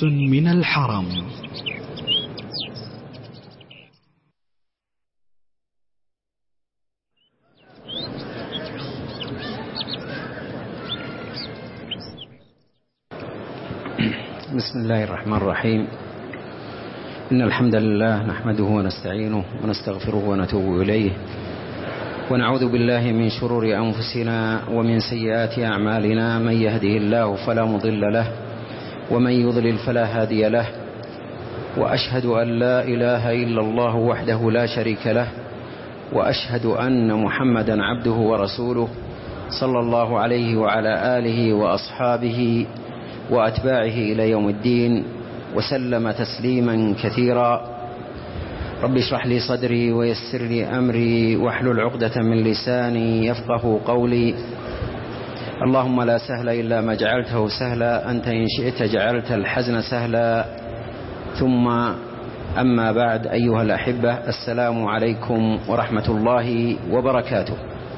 درس من الحرم. بسم الله الرحمن الرحيم. إن الحمد لله نحمده ونستعينه ونستغفره ونتوب إليه، ونعوذ بالله من شرور أنفسنا ومن سيئات أعمالنا. من يهده الله فلا مضل له، ومن يضلل فلا هادي له، وأشهد أن لا إله إلا الله وحده لا شريك له، وأشهد أن محمدا عبده ورسوله صلى الله عليه وعلى آله وأصحابه وأتباعه إلى يوم الدين، وسلم تسليما كثيرا. رب اشرح لي صدري ويسر لي أمري واحلل عقدة من لساني يفقه قولي. اللهم لا سهل إلا ما جعلته سهلا، أنت إن شئت جعلت الحزن سهلا. ثم أما بعد، أيها الأحبة، السلام عليكم ورحمة الله وبركاته.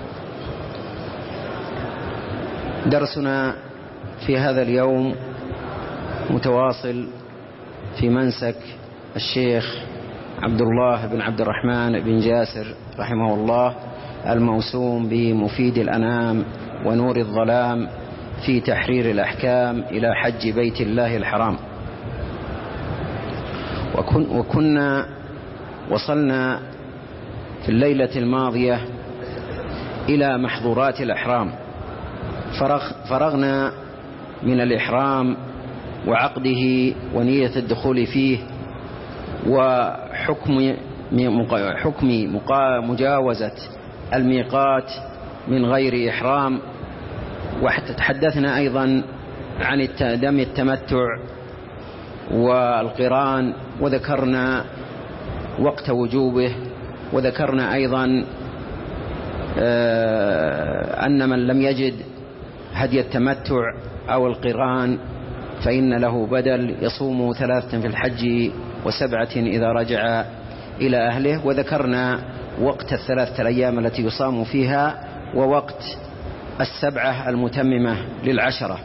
درسنا في هذا اليوم متواصل في منسك الشيخ عبد الله بن عبد الرحمن بن جاسر رحمه الله، الموسوم بمفيد الأنام ونور الظلام في تحرير الأحكام إلى حج بيت الله الحرام. وكنا وصلنا في الليلة الماضية إلى محظورات الإحرام. فرغنا من الإحرام وعقده ونية الدخول فيه، وحكم مجاوزة الميقات من غير إحرام. وتحدثنا أيضا عن دم التمتع والقران، وذكرنا وقت وجوبه، وذكرنا أيضا أن من لم يجد هدي التمتع أو القران فإن له بدل، يصوم 3 في الحج و7 إذا رجع إلى أهله. وذكرنا وقت 3 أيام التي يصام فيها، ووقت 7 المتممة للعشرة.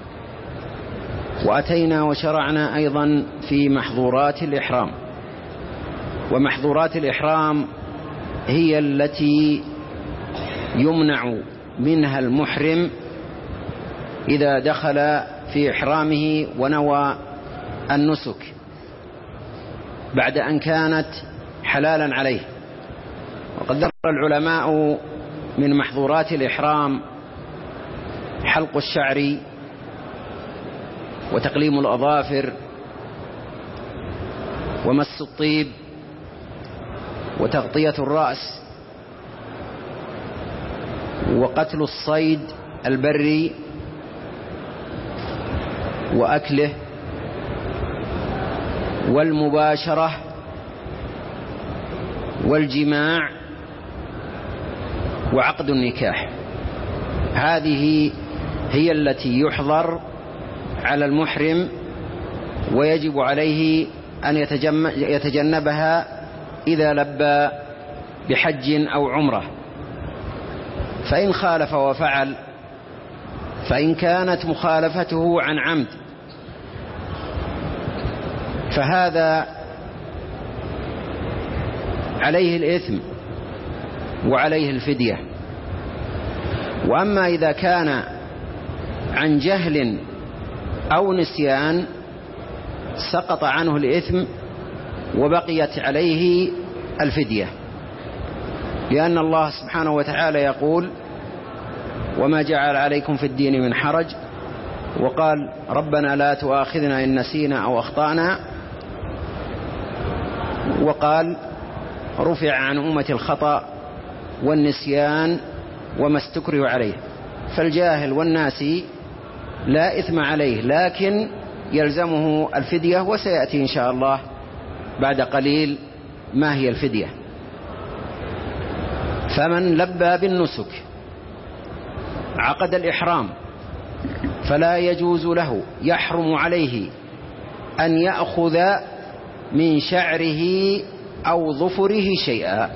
وأتينا وشرعنا أيضا في محظورات الإحرام. ومحظورات الإحرام هي التي يمنع منها المحرم إذا دخل في إحرامه ونوى النسك بعد أن كانت حلالا عليه. وقد ذكر العلماء من محظورات الإحرام حلق الشعر، وتقليم الأظافر، ومس الطيب، وتغطية الرأس، وقتل الصيد البري وأكله، والمباشرة، والجماع، وعقد النكاح. هذه هي التي يحظر على المحرم، ويجب عليه أن يتجنبها إذا لبى بحج أو عمرة. فإن خالف وفعل، فإن كانت مخالفته عن عمد فهذا عليه الإثم وعليه الفدية. وأما إذا كان عن جهل أو نسيان سقط عنه الإثم وبقيت عليه الفدية، لأن الله سبحانه وتعالى يقول: وما جعل عليكم في الدين من حرج. وقال: ربنا لا تؤاخذنا إن نسينا أو أخطأنا. وقال: رفع عن أمة الخطأ والنسيان وما استكرهوا عليه. فالجاهل والناسي لا إثم عليه، لكن يلزمه الفدية، وسيأتي إن شاء الله بعد قليل ما هي الفدية. فمن لبى بالنسك عقد الإحرام فلا يجوز له، يحرم عليه أن يأخذ من شعره أو ظفره شيئا.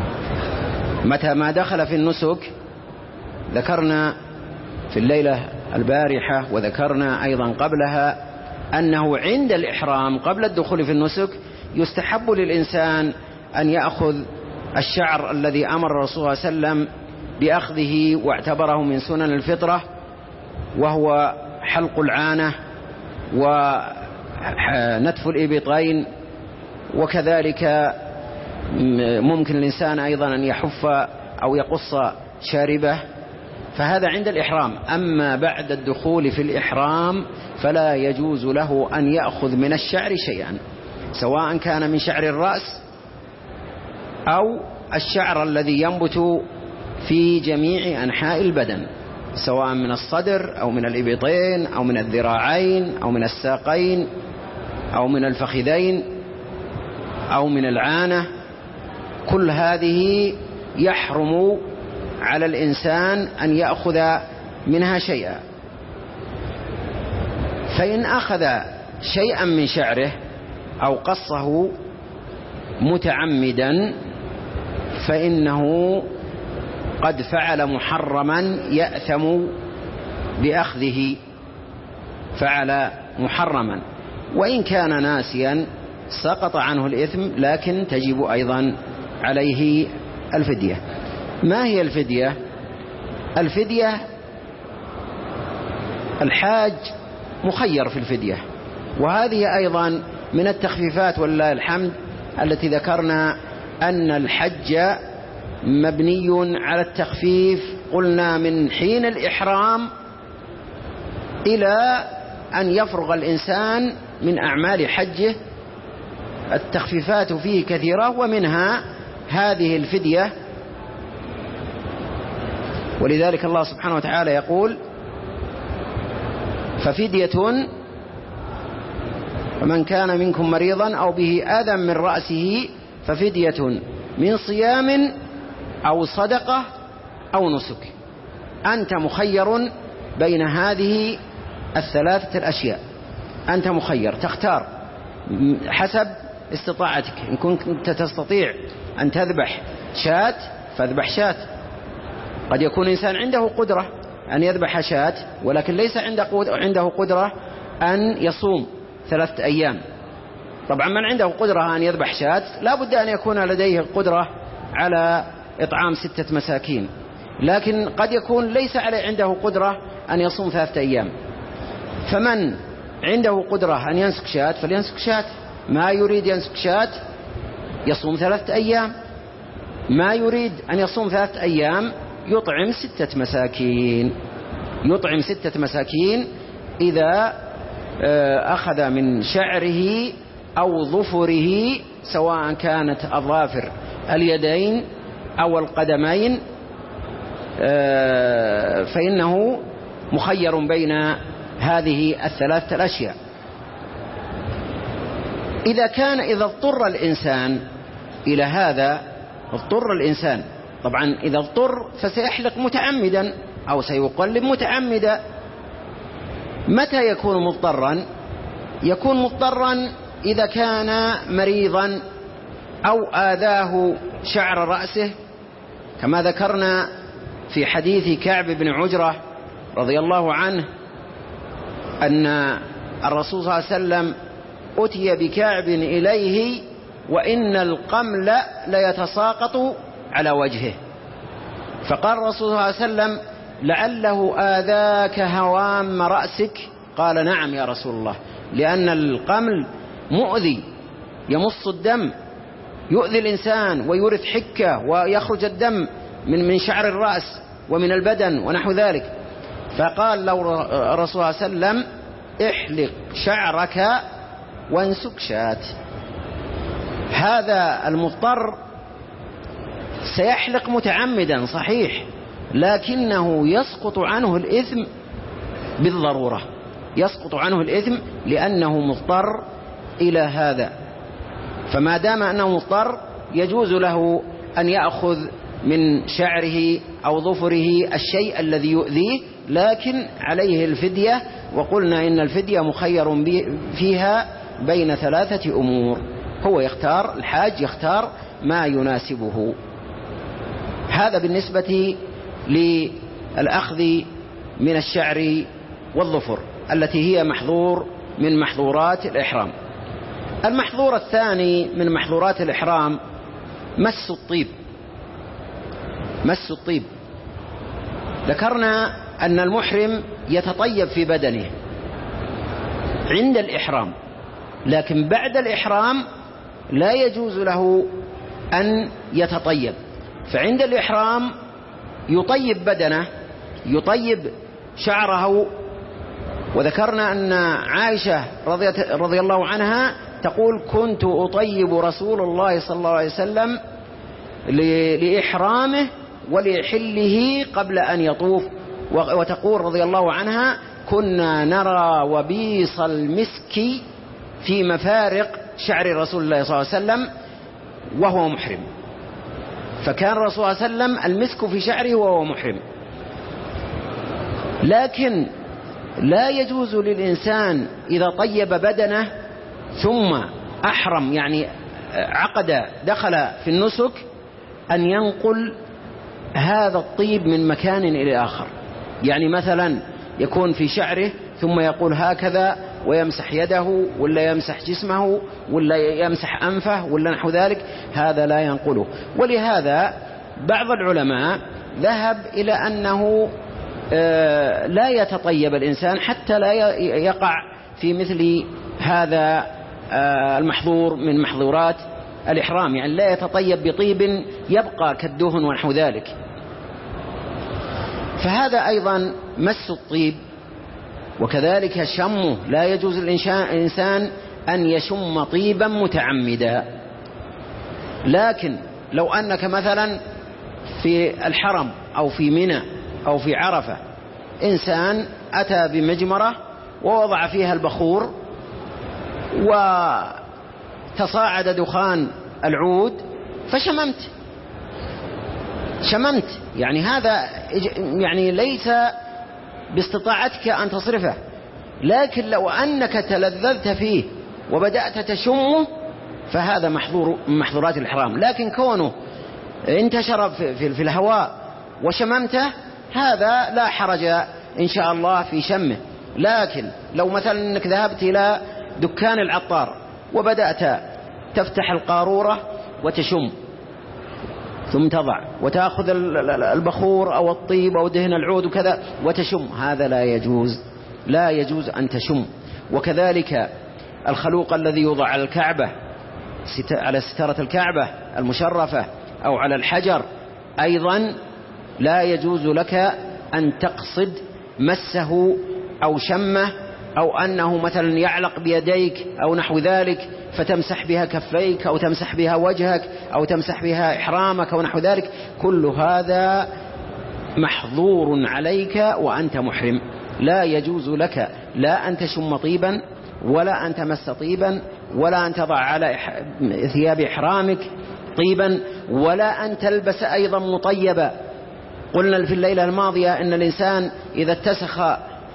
متى ما دخل في النسك، ذكرنا في الليلة البارحة وذكرنا أيضا قبلها أنه عند الإحرام قبل الدخول في النسك يستحب للإنسان أن يأخذ الشعر الذي أمر الرسول صلى الله عليه وسلم بأخذه واعتبره من سنن الفطرة، وهو حلق العانة ونتف الإبطين، وكذلك ممكن الإنسان أيضا أن يحف أو يقص شاربه، فهذا عند الإحرام. أما بعد الدخول في الإحرام فلا يجوز له أن يأخذ من الشعر شيئا، سواء كان من شعر الرأس أو الشعر الذي ينبت في جميع أنحاء البدن، سواء من الصدر أو من الإبطين أو من الذراعين أو من الساقين أو من الفخذين أو من العانة. كل هذه يحرم على الإنسان أن يأخذ منها شيئا. فإن أخذ شيئا من شعره أو قصه متعمدا فإنه قد فعل محرما يأثم بأخذه، فعل محرما، وإن كان ناسيا سقط عنه الإثم، لكن تجب أيضا عليه الفدية. ما هي الفدية؟ الفدية الحاج مخير في الفدية، وهذه أيضا من التخفيفات ولله الحمد التي ذكرنا أن الحج مبني على التخفيف. قلنا من حين الإحرام إلى أن يفرغ الإنسان من أعمال حجه التخفيفات فيه كثيرة، ومنها هذه الفدية. ولذلك الله سبحانه وتعالى يقول: ففدية فمن كان منكم مريضا أو به أذى من رأسه ففدية من صيام أو صدقة أو نسك. أنت مخير بين هذه الثلاثة الأشياء، أنت مخير تختار حسب استطاعتك. إن كنت تستطيع أن تذبح شاة فاذبح شاة. قد يكون إنسان عنده قدرة أن يذبح شاة ولكن ليس عنده قدرة أن يصوم 3 أيام. طبعا من عنده قدرة أن يذبح شاة لا بد أن يكون لديه قدرة على إطعام 6 مساكين، لكن قد يكون ليس عنده قدرة أن يصوم 3 أيام. فمن عنده قدرة أن ينسك شاة فلينسك شاة، ما يريد ينسك شاة يصوم 3 أيام، ما يريد أن يصوم 3 أيام يطعم 6 مساكين. يطعم 6 مساكين إذا أخذ من شعره أو ظفره، سواء كانت أظافر اليدين أو القدمين، فإنه مخير بين هذه الثلاثة الأشياء. إذا اضطر الإنسان إلى هذا، اضطر الإنسان، طبعا إذا اضطر فسيحلق متعمدا أو سيقلب متعمدا. متى يكون مضطرا؟ يكون مضطرا إذا كان مريضا أو آذاه شعر رأسه، كما ذكرنا في حديث كعب بن عجرة رضي الله عنه أن الرسول صلى الله عليه وسلم أتي بكعب إليه وإن القمل ليتساقط على وجهه، فقال الرسول صلى الله عليه وسلم: لعله آذاك هوام رأسك؟ قال: نعم يا رسول الله، لأن القمل مؤذي، يمص الدم، يؤذي الإنسان ويورث حكة ويخرج الدم من شعر الرأس ومن البدن ونحو ذلك. فقال له الرسول صلى الله عليه وسلم: احلق شعرك وانسك شاة. هذا المضطر سيحلق متعمدا صحيح، لكنه يسقط عنه الإثم بالضرورة، يسقط عنه الإثم لأنه مضطر إلى هذا. فما دام أنه مضطر يجوز له أن يأخذ من شعره أو ظفره الشيء الذي يؤذيه، لكن عليه الفدية. وقلنا إن الفدية مخير فيها بين 3 أمور، هو يختار، الحاج يختار ما يناسبه. هذا بالنسبة للأخذ من الشعر والظفر التي هي محظور من محظورات الإحرام. المحظور الثاني من محظورات الإحرام مس الطيب. مس الطيب، ذكرنا أن المحرم يتطيب في بدنه عند الإحرام، لكن بعد الإحرام لا يجوز له أن يتطيب. فعند الإحرام يطيب بدنه، يطيب شعره. وذكرنا أن عائشة رضي الله عنها تقول: كنت أطيب رسول الله صلى الله عليه وسلم لإحرامه ولحله قبل أن يطوف. وتقول رضي الله عنها: كنا نرى وبيص المسك في مفارق شعر رسول الله صلى الله عليه وسلم وهو محرم. فكان الرسول صلى الله عليه وسلم المسك في شعره وهو محرم. لكن لا يجوز للإنسان إذا طيب بدنه ثم أحرم، يعني دخل في النسك، أن ينقل هذا الطيب من مكان إلى آخر. يعني مثلا يكون في شعره ثم يقول هكذا ويمسح يده ولا يمسح جسمه ولا يمسح أنفه ولا نحو ذلك، هذا لا ينقله. ولهذا بعض العلماء ذهب إلى أنه لا يتطيب الإنسان حتى لا يقع في مثل هذا المحظور من محظورات الإحرام، يعني لا يتطيب بطيب يبقى كالدهن ونحو ذلك. فهذا أيضا مس الطيب. وكذلك شمه، لا يجوز الإنسان أن يشم طيبا متعمدا. لكن لو أنك مثلا في الحرم أو في منى أو في عرفة إنسان أتى بمجمرة ووضع فيها البخور وتصاعد دخان العود شممت، يعني هذا يعني ليس باستطاعتك أن تصرفه. لكن لو أنك تلذذت فيه وبدأت تشمه فهذا محظور من محظورات الإحرام. لكن كونه انتشر في الهواء وشممته هذا لا حرج إن شاء الله في شمه. لكن لو مثلا أنك ذهبت إلى دكان العطار وبدأت تفتح القارورة وتشم ثم تضع وتأخذ البخور أو الطيب أو دهن العود وكذا وتشم، هذا لا يجوز أن تشم. وكذلك الخلوق الذي يوضع على الكعبة، على ستارة الكعبة المشرفة أو على الحجر، أيضا لا يجوز لك أن تقصد مسه أو شمه، أو أنه مثلا يعلق بيديك أو نحو ذلك فتمسح بها كفيك أو تمسح بها وجهك أو تمسح بها إحرامك أو نحو ذلك. كل هذا محظور عليك وأنت محرم. لا يجوز لك لا أن تشم طيبا ولا أن تمس طيبا ولا أن تضع على ثياب إحرامك طيبا ولا أن تلبس أيضا مطيبا. قلنا في الليلة الماضية أن الإنسان إذا اتسخ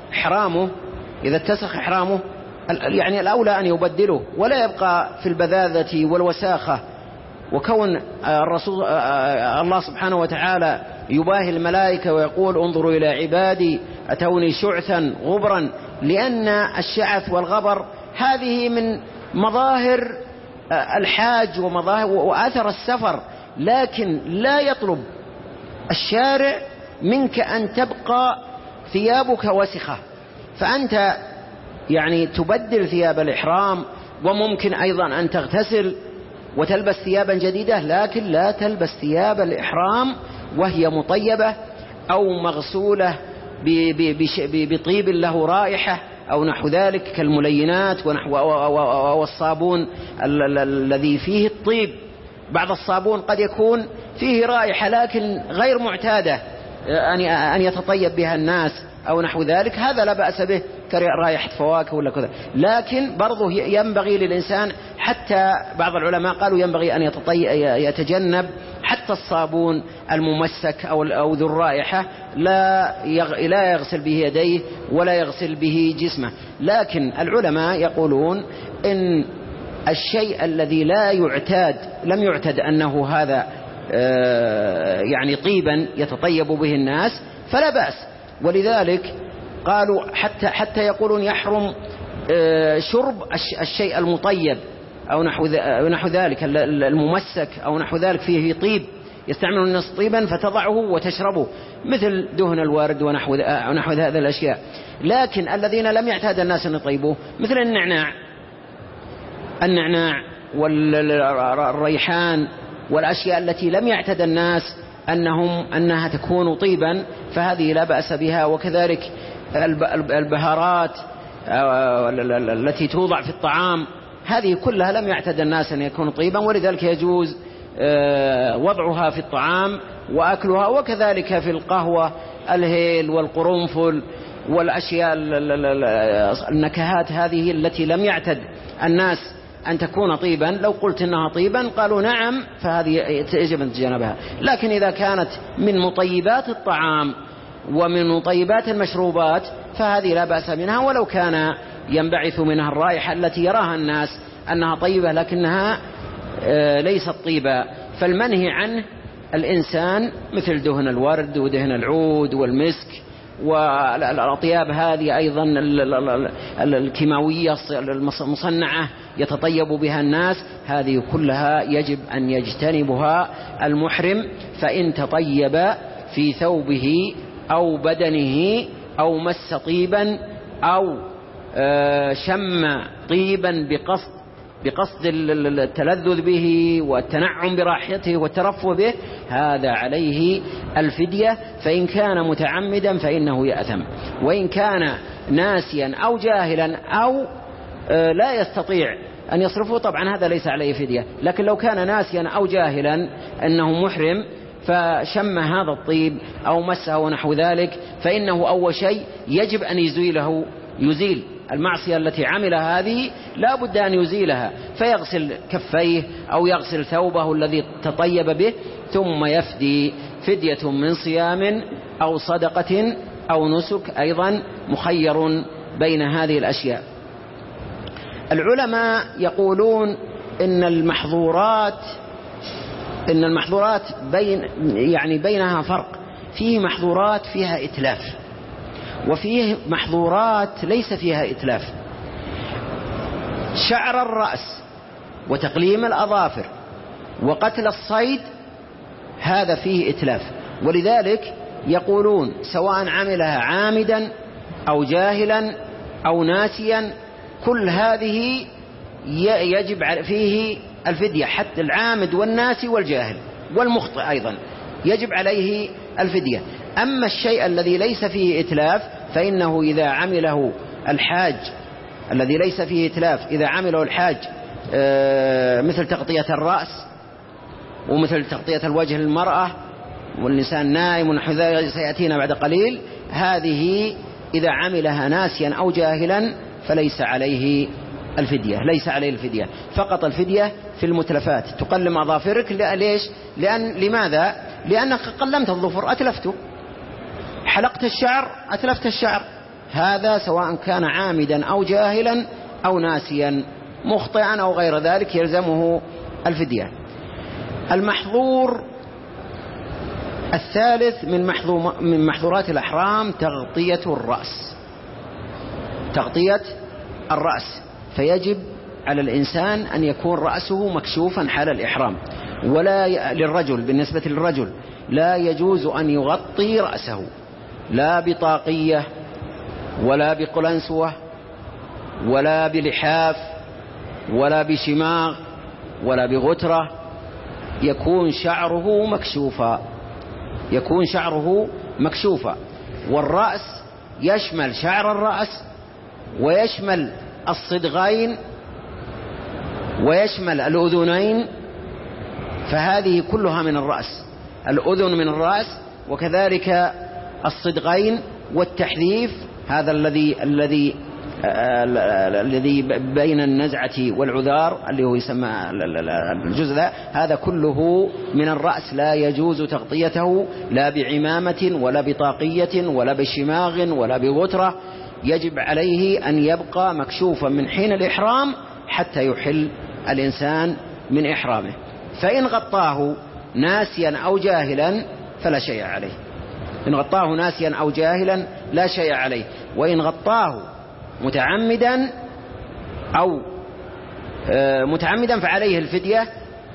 إحرامه يعني الأولى أن يبدله ولا يبقى في البذاذة والوساخة. وكون الله سبحانه وتعالى يباهي الملائكة ويقول: انظروا إلى عبادي أتوني شعثا غبرا، لأن الشعث والغبر هذه من مظاهر الحاج وآثر السفر. لكن لا يطلب الشارع منك أن تبقى ثيابك وسخة، فأنت يعني تبدل ثياب الإحرام، وممكن أيضا أن تغتسل وتلبس ثيابا جديدة، لكن لا تلبس ثياب الإحرام وهي مطيبة أو مغسولة بطيب له رائحة أو نحو ذلك كالملينات أو الصابون الذي فيه الطيب. بعض الصابون قد يكون فيه رائحة لكن غير معتادة أن يتطيب بها الناس أو نحو ذلك، هذا لا بأس به كرائحة فواكه ولا كذا. لكن برضه ينبغي للإنسان، حتى بعض العلماء قالوا ينبغي أن يتجنب حتى الصابون الممسك أو ذو الرائحة، لا يغسل به يديه ولا يغسل به جسمه. لكن العلماء يقولون إن الشيء الذي لم يعتد أنه هذا يعني طيبا يتطيب به الناس فلا بأس. ولذلك قالوا حتى يقولون يحرم شرب الشيء المطيب أو نحو ذلك الممسك أو نحو ذلك فيه طيب، يستعملون الناس طيبا فتضعه وتشربه مثل دهن الورد ونحو هذه الأشياء. لكن الذين لم يعتاد الناس أن يطيبوه مثل النعناع والريحان والأشياء التي لم يعتاد الناس أنها تكون طيبا، فهذه لا بأس بها. وكذلك البهارات التي توضع في الطعام هذه كلها لم يعتاد الناس أن يكون طيبا، ولذلك يجوز وضعها في الطعام وأكلها. وكذلك في القهوة الهيل والقرنفل والأشياء النكهات هذه التي لم يعتد الناس أن تكون طيبا، لو قلت إنها طيبا قالوا نعم، فهذه يجب أن تتجنبها. لكن إذا كانت من مطيبات الطعام ومن مطيبات المشروبات فهذه لا بأس منها، ولو كان ينبعث منها الرائحة التي يراها الناس أنها طيبة لكنها ليست طيبة. فالمنهي عنه الإنسان مثل دهن الورد ودهن العود والمسك والأطياب هذه أيضا الكيماوية المصنعة يتطيب بها الناس، هذه كلها يجب أن يجتنبها المحرم. فإن تطيب في ثوبه أو بدنه أو مس طيبا أو شم طيبا بقصد التلذذ به والتنعم برائحته والترفه به، هذا عليه الفدية. فإن كان متعمدا فإنه يأثم، وإن كان ناسيا أو جاهلا أو لا يستطيع أن يصرفه طبعا هذا ليس عليه فدية. لكن لو كان ناسيا أو جاهلا أنه محرم فشم هذا الطيب أو مسه ونحو ذلك، فإنه أول شيء يجب أن يزيل المعصية التي عملها هذه، لا بد أن يزيلها، فيغسل كفيه أو يغسل ثوبه الذي تطيب به، ثم يفدي فدية من صيام أو صدقة أو نسك، أيضا مخير بين هذه الأشياء. العلماء يقولون إن المحظورات بينها فرق، فيه محظورات فيها إتلاف وفيه محظورات ليس فيها إتلاف. شعر الرأس وتقليم الأظافر وقتل الصيد هذا فيه إتلاف، ولذلك يقولون سواء عملها عامدا أو جاهلا أو ناسيا كل هذه يجب فيه الفدية، حتى العامد والناسي والجاهل والمخطئ أيضا يجب عليه الفدية. أما الشيء الذي ليس فيه إتلاف فإنه إذا عمله الحاج الذي ليس فيه إتلاف، إذا عمله الحاج مثل تغطية الرأس ومثل تغطية الوجه للمرأة والنساء نائم ونحو ذلك سيأتينا بعد قليل، هذه إذا عملها ناسيا أو جاهلا فليس عليه الفدية، فقط الفدية في المتلفات. تقلم أظافرك ليش؟ لماذا؟ لأنك قلمت الظفر أتلفته، حلقت الشعر أتلفت الشعر، هذا سواء كان عامدا أو جاهلا أو ناسيا مخطئا أو غير ذلك يلزمه الفدية. المحظور الثالث من محظورات الأحرام تغطية الرأس، فيجب على الإنسان أن يكون رأسه مكشوفا حال الإحرام. ولا للرجل، بالنسبة للرجل لا يجوز أن يغطي رأسه لا بطاقية ولا بقلنسوة ولا بلحاف ولا بشماغ ولا بغترة، يكون شعره مكشوفا. والرأس يشمل شعر الرأس ويشمل الصدغين ويشمل الأذنين، فهذه كلها من الرأس، الأذن من الرأس وكذلك الصدغين والتحذيف، هذا الذي بين النزعة والعذار اللي هو يسمى الجزء هذا كله من الرأس، لا يجوز تغطيته لا بعمامة ولا بطاقية ولا بشماغ ولا بغترة، يجب عليه أن يبقى مكشوفا من حين الإحرام حتى يحل الإنسان من إحرامه. فإن غطاه ناسيا أو جاهلا فلا شيء عليه، إن غطاه ناسيا أو جاهلا لا شيء عليه. وإن غطاه متعمدا فعليه الفدية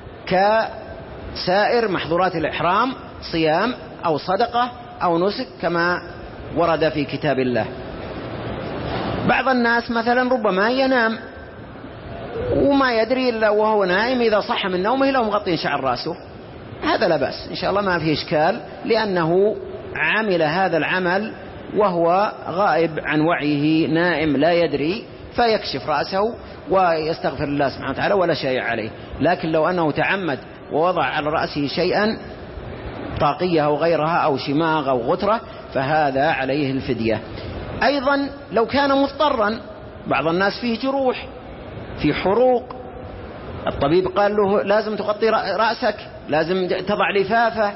كسائر محظورات الإحرام، صيام أو صدقة أو نسك كما ورد في كتاب الله. بعض الناس مثلا ربما ينام وما يدري إلا وهو نائم إذا صح من نومه لو مغطين شعر رأسه، هذا لا بأس إن شاء الله، ما فيه إشكال، لأنه عمل هذا العمل وهو غائب عن وعيه، نائم لا يدري، فيكشف رأسه ويستغفر الله سبحانه وتعالى ولا شيء عليه. لكن لو أنه تعمد ووضع على رأسه شيئا، طاقية أو غيرها أو شماغ أو غترة، فهذا عليه الفدية. أيضا لو كان مضطرا، بعض الناس فيه جروح، في حروق، الطبيب قال له لازم تغطي رأسك، لازم تضع لفافة،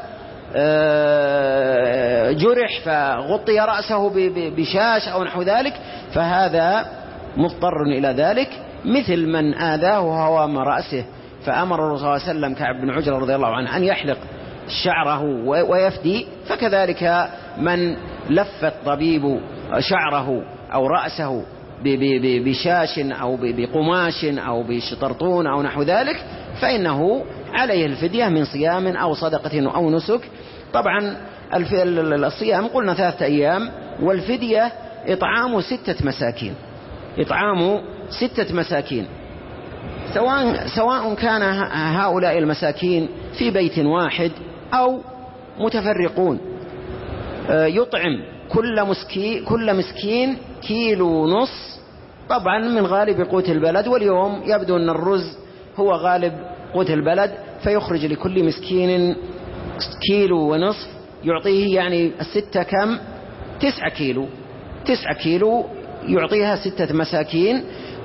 جرح فغطي رأسه بشاش أو نحو ذلك، فهذا مضطر إلى ذلك، مثل من آذاه هوام رأسه، فأمر الرسول صلى الله عليه وسلم كعب بن عجرة رضي الله عنه أن يحلق شعره ويفدي، فكذلك من لف الطبيب شعره أو رأسه بشاش أو بقماش أو بشطرطون أو نحو ذلك، فإنه عليه الفدية من صيام أو صدقة أو نسك. طبعا الصيام قلنا 3 أيام، والفدية إطعام 6 مساكين، إطعام 6 مساكين، سواء كان هؤلاء المساكين في بيت واحد أو متفرقون. يطعم كل مسكين 1.5 كيلو، طبعا من غالب قوت البلد، واليوم يبدو أن الرز هو غالب قوت البلد، فيخرج لكل مسكين 1.5 كيلو، يعطيه يعني 6 كم 9 كيلو، 9 كيلو يعطيها 6 مساكين.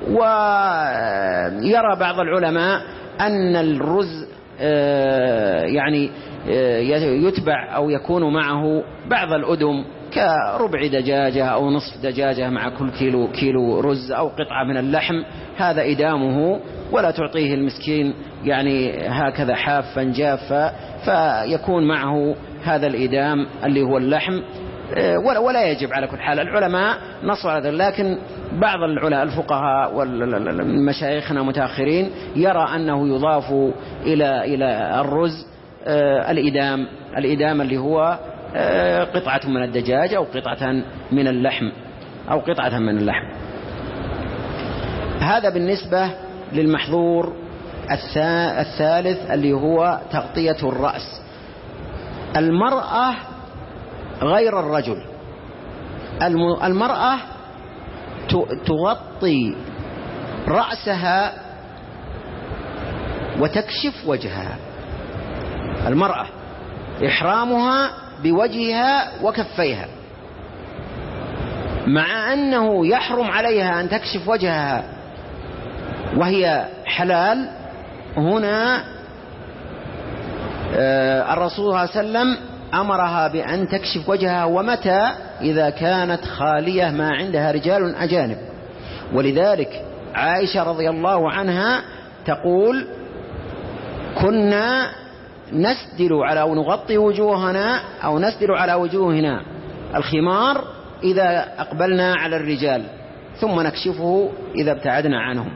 ويرى بعض العلماء أن الرز يعني يتبع أو يكون معه بعض الأدم كربع دجاجة أو نصف دجاجة مع كل كيلو رز، أو قطعة من اللحم، هذا إدامه، ولا تعطيه المسكين يعني هكذا حافا جافا، فيكون معه هذا الإدام اللي هو اللحم، ولا يجب على كل حال. العلماء نصوا على ذلك، لكن بعض العلماء الفقهاء والمشايخنا متأخرين يرى أنه يضاف إلى الرز الإدام اللي هو قطعة من الدجاج أو قطعة من اللحم هذا بالنسبة للمحظور الثالث اللي هو تغطية الرأس. المرأة غير الرجل، المرأة تغطي رأسها وتكشف وجهها. المرأة إحرامها بوجهها وكفيها، مع أنه يحرم عليها أن تكشف وجهها وهي حلال. هنا الرسول صلى الله عليه وسلم أمرها بأن تكشف وجهها، ومتى؟ إذا كانت خالية ما عندها رجال أجانب. ولذلك عائشة رضي الله عنها تقول: كنا نسدل على أو نغطي وجوهنا أو نسدل على وجوهنا الخمار إذا أقبلنا على الرجال، ثم نكشفه إذا ابتعدنا عنهم.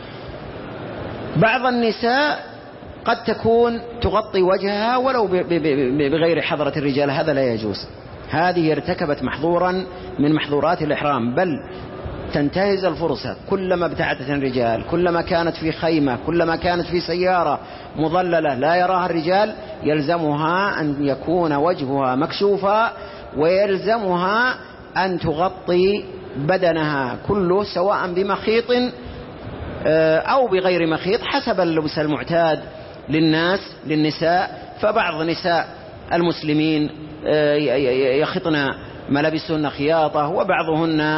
بعض النساء قد تكون تغطي وجهها ولو بغير حضرة الرجال، هذا لا يجوز. هذه ارتكبت محظورا من محظورات الإحرام، بل تنتهز الفرصة كلما ابتعدت عن الرجال، كلما كانت في خيمة، كلما كانت في سيارة مظللة لا يراها الرجال، يلزمها أن يكون وجهها مكشوفا، ويلزمها أن تغطي بدنها كله سواء بمخيط أو بغير مخيط حسب اللبس المعتاد للنساء. فبعض نساء المسلمين يخطن ملابسهن خياطة، وبعضهن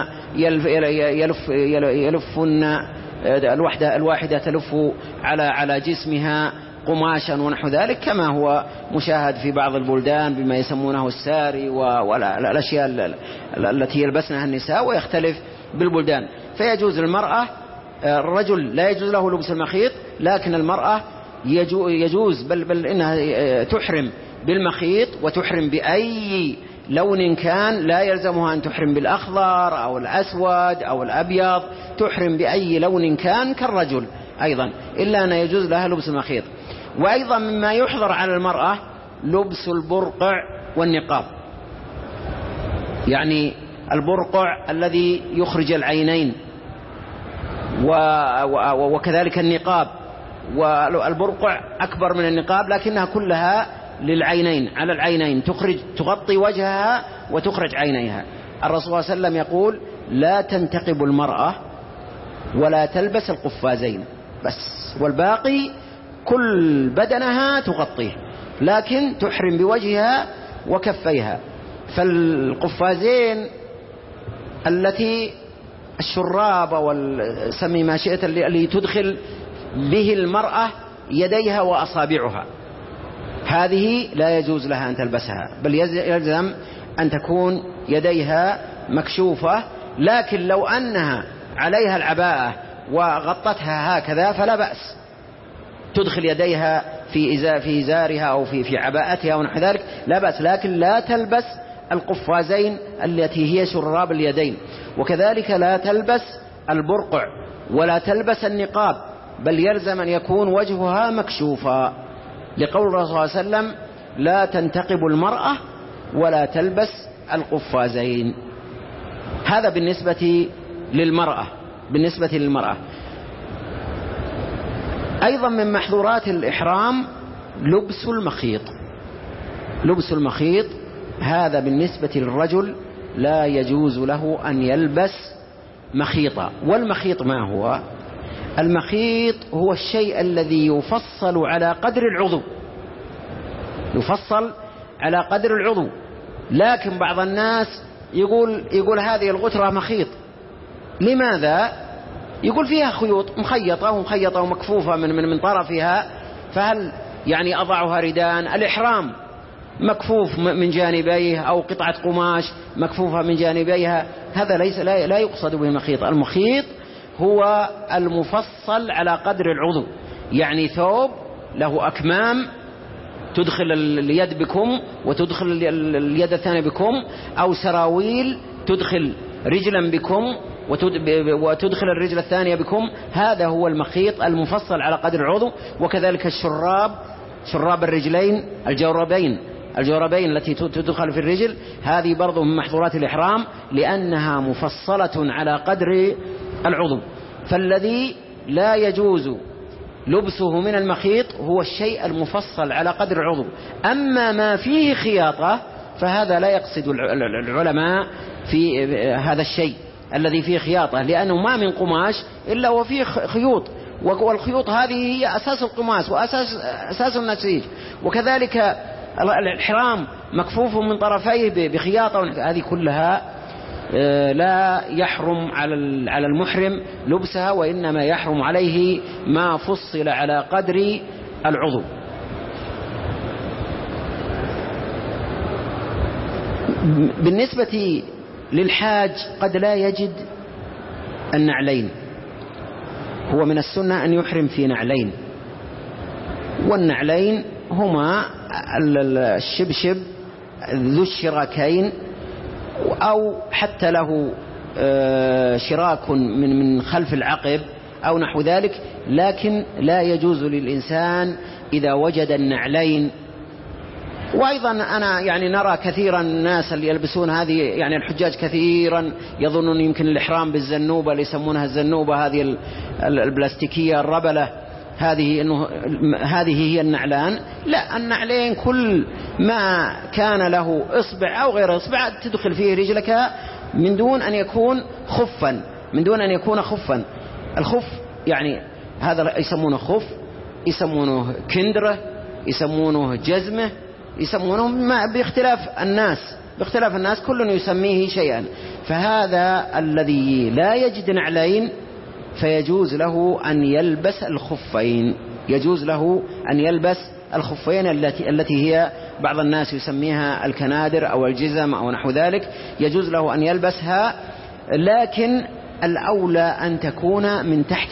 يلفن الواحدة تلف على جسمها قماشا ونحو ذلك، كما هو مشاهد في بعض البلدان بما يسمونه الساري والأشياء التي يلبسنها النساء، ويختلف بالبلدان. فيجوز المرأة، الرجل لا يجوز له لبس المخيط، لكن المرأة يجوز بل إنها تحرم بالمخيط وتحرم بأي لون كان لا يلزمها أن تحرم بالأخضر أو الأسود أو الأبيض، تحرم بأي لون كان كالرجل أيضا، إلا أن يجوز لها لبس المخيط. وأيضا مما يحظر على المرأة لبس البرقع والنقاب، يعني البرقع الذي يخرج العينين، وكذلك النقاب. والبرقع أكبر من النقاب لكنها كلها للعينين، على العينين، تغطي وجهها وتخرج عينيها. الرسول صلى الله عليه وسلم يقول: لا تنتقب المرأة ولا تلبس القفازين بس، والباقي كل بدنها تغطيه، لكن تحرم بوجهها وكفيها. فالقفازين التي الشراب والسمي ما شئت اللي تدخل به المرأة يديها وأصابعها، هذه لا يجوز لها أن تلبسها، بل يلزم أن تكون يديها مكشوفة. لكن لو أنها عليها العباءة وغطتها هكذا فلا بأس، تدخل يديها في إزارها أو في عباءتها ونحو ذلك، لا بأس، لكن لا تلبس القفازين التي هي شراب اليدين. وكذلك لا تلبس البرقع ولا تلبس النقاب، بل يلزم أن يكون وجهها مكشوفا، لقول الرسول صلى الله عليه وسلم: لا تنتقب المرأة ولا تلبس القفازين. هذا بالنسبة للمرأة. أيضا من محظورات الإحرام لبس المخيط. هذا بالنسبة للرجل لا يجوز له أن يلبس مخيطا. والمخيط ما هو؟ المخيط هو الشيء الذي يفصل على قدر العضو، لكن بعض الناس يقول هذه الغترة مخيط. لماذا؟ يقول فيها خيوط مخيطة ومكفوفة من طرفها، فهل يعني أضعها ردان؟ الإحرام مكفوف من جانبيه، أو قطعة قماش مكفوفة من جانبيها، هذا لا يقصد به المخيط. المخيط هو المفصل على قدر العضو، يعني ثوب له أكمام تدخل اليد بكم وتدخل اليد الثانية بكم، أو سراويل تدخل رجلا بكم وتدخل الرجل الثانية بكم، هذا هو المخيط المفصل على قدر العضو. وكذلك شراب الرجلين، الجوربين التي تدخل في الرجل، هذه برضو من محظورات الإحرام لأنها مفصلة على قدر العضو. فالذي لا يجوز لبسه من المخيط هو الشيء المفصل على قدر العضو. أما ما فيه خياطة فهذا لا يقصد العلماء في هذا الشيء الذي فيه خياطة، لأنه ما من قماش إلا وفيه خيوط، والخيوط هذه هي أساس القماش وأساس النسيج. وكذلك الإحرام مكفوف من طرفيه بخياطة، هذه كلها لا يحرم على المحرم لبسها، وإنما يحرم عليه ما فصل على قدر العضو. بالنسبة للحاج قد لا يجد النعلين، هو من السنة أن يحرم في نعلين، والنعلين هما الشبشب ذو الشراكين، أو حتى له شراك من خلف العقب أو نحو ذلك، لكن لا يجوز للإنسان إذا وجد النعلين. وأيضا أنا يعني نرى كثيرا الناس اللي يلبسون هذه، يعني الحجاج كثيرا يظنون يمكن الإحرام بالزنوبة اللي يسمونها الزنوبة، هذه البلاستيكية الربلة، هذه هي النعلان. لا، النعلين كل ما كان له إصبع أو غير إصبع تدخل فيه رجلك من دون أن يكون خفا. الخف يعني هذا يسمونه خف، يسمونه كندرة، يسمونه جزمة، يسمونه باختلاف الناس كل يسميه شيئا. فهذا الذي لا يجد نعلين فيجوز له أن يلبس الخفين، التي هي بعض الناس يسميها الكنادر أو الجزم أو نحو ذلك، يجوز له أن يلبسها، لكن الأولى أن تكون من تحت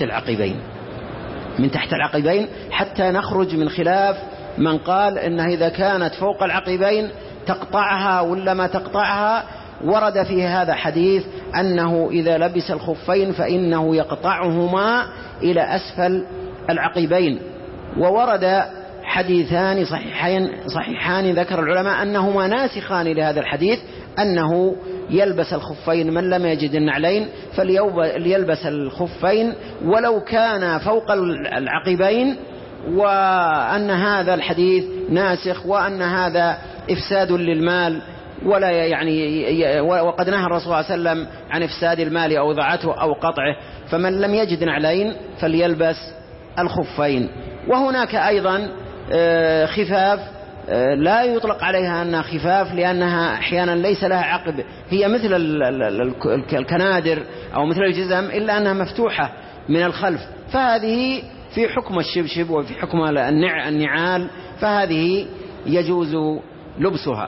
العقبين حتى نخرج من خلاف من قال إنها إذا كانت فوق العقبين تقطعها ولا ما تقطعها. ورد في هذا حديث أنه إذا لبس الخفين فإنه يقطعهما إلى أسفل العقبين. وورد حديثان صحيحان ذكر العلماء أنهما ناسخان لهذا الحديث، أنه يلبس الخفين من لم يجد النعلين فليلبس الخفين ولو كان فوق العقبين، وأن هذا الحديث ناسخ وأن هذا إفساد للمال، ولا يعني وقد نهى الرسول صلى الله عليه وسلم عن إفساد المال أو ضاعته أو قطعه، فمن لم يجد نعلين فليلبس الخفين. وهناك أيضا خفاف لا يطلق عليها أنها خفاف لأنها أحيانا ليس لها عقب، هي مثل الكنادر أو مثل الجزم إلا أنها مفتوحة من الخلف، فهذه في حكم الشبشب وفي حكم النعال، فهذه يجوز لبسها.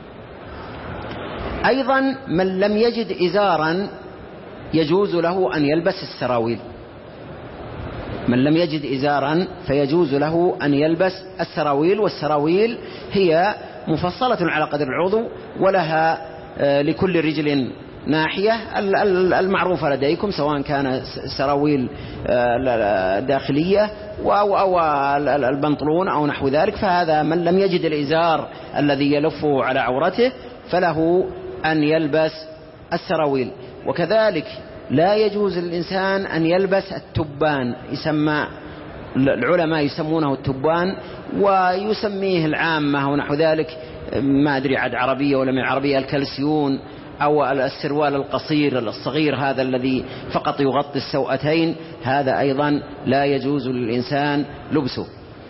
أيضا من لم يجد إزارا يجوز له أن يلبس السراويل، من لم يجد إزارا فيجوز له أن يلبس السراويل. والسراويل هي مفصلة على قدر العضو ولها لكل رجل ناحية المعروفة لديكم، سواء كان سراويل داخلية أو البنطلون أو نحو ذلك. فهذا من لم يجد الإزار الذي يلفه على عورته فله أن يلبس السراويل. وكذلك لا يجوز للإنسان أن يلبس التبان، يسمى العلماء يسمونه التبان ويسميه العامة ونحو ذلك، ما أدري عاد عربية ولا من عربية، الكلسيون أو السروال القصير الصغير هذا الذي فقط يغطي السوأتين، هذا أيضا لا يجوز للإنسان لبسه.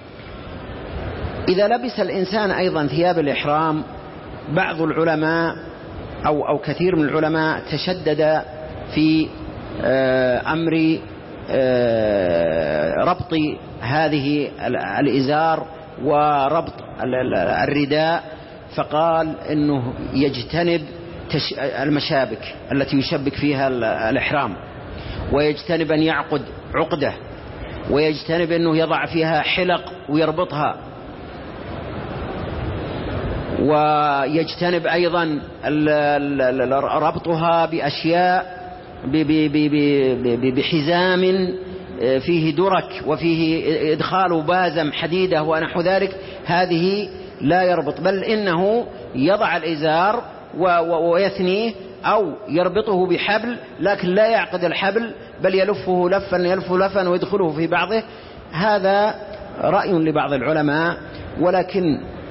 إذا لبس الإنسان أيضا ثياب الإحرام، بعض العلماء أو كثير من العلماء تشدد في أمر ربط هذه الإزار وربط الرداء، فقال إنه يجتنب المشابك التي يشبك فيها الإحرام، ويجتنب أن يعقد عقدة، ويجتنب أنه يضع فيها حلق ويربطها، ويجتنب أيضا ربطها بأشياء بحزام فيه درك وفيه إدخال بازم حديدة ونحو ذلك، هذه لا يربط، بل إنه يضع الإزار ويثنيه أو يربطه بحبل، لكن لا يعقد الحبل بل يلفه لفا ويدخله في بعضه. هذا رأي لبعض العلماء، ولكن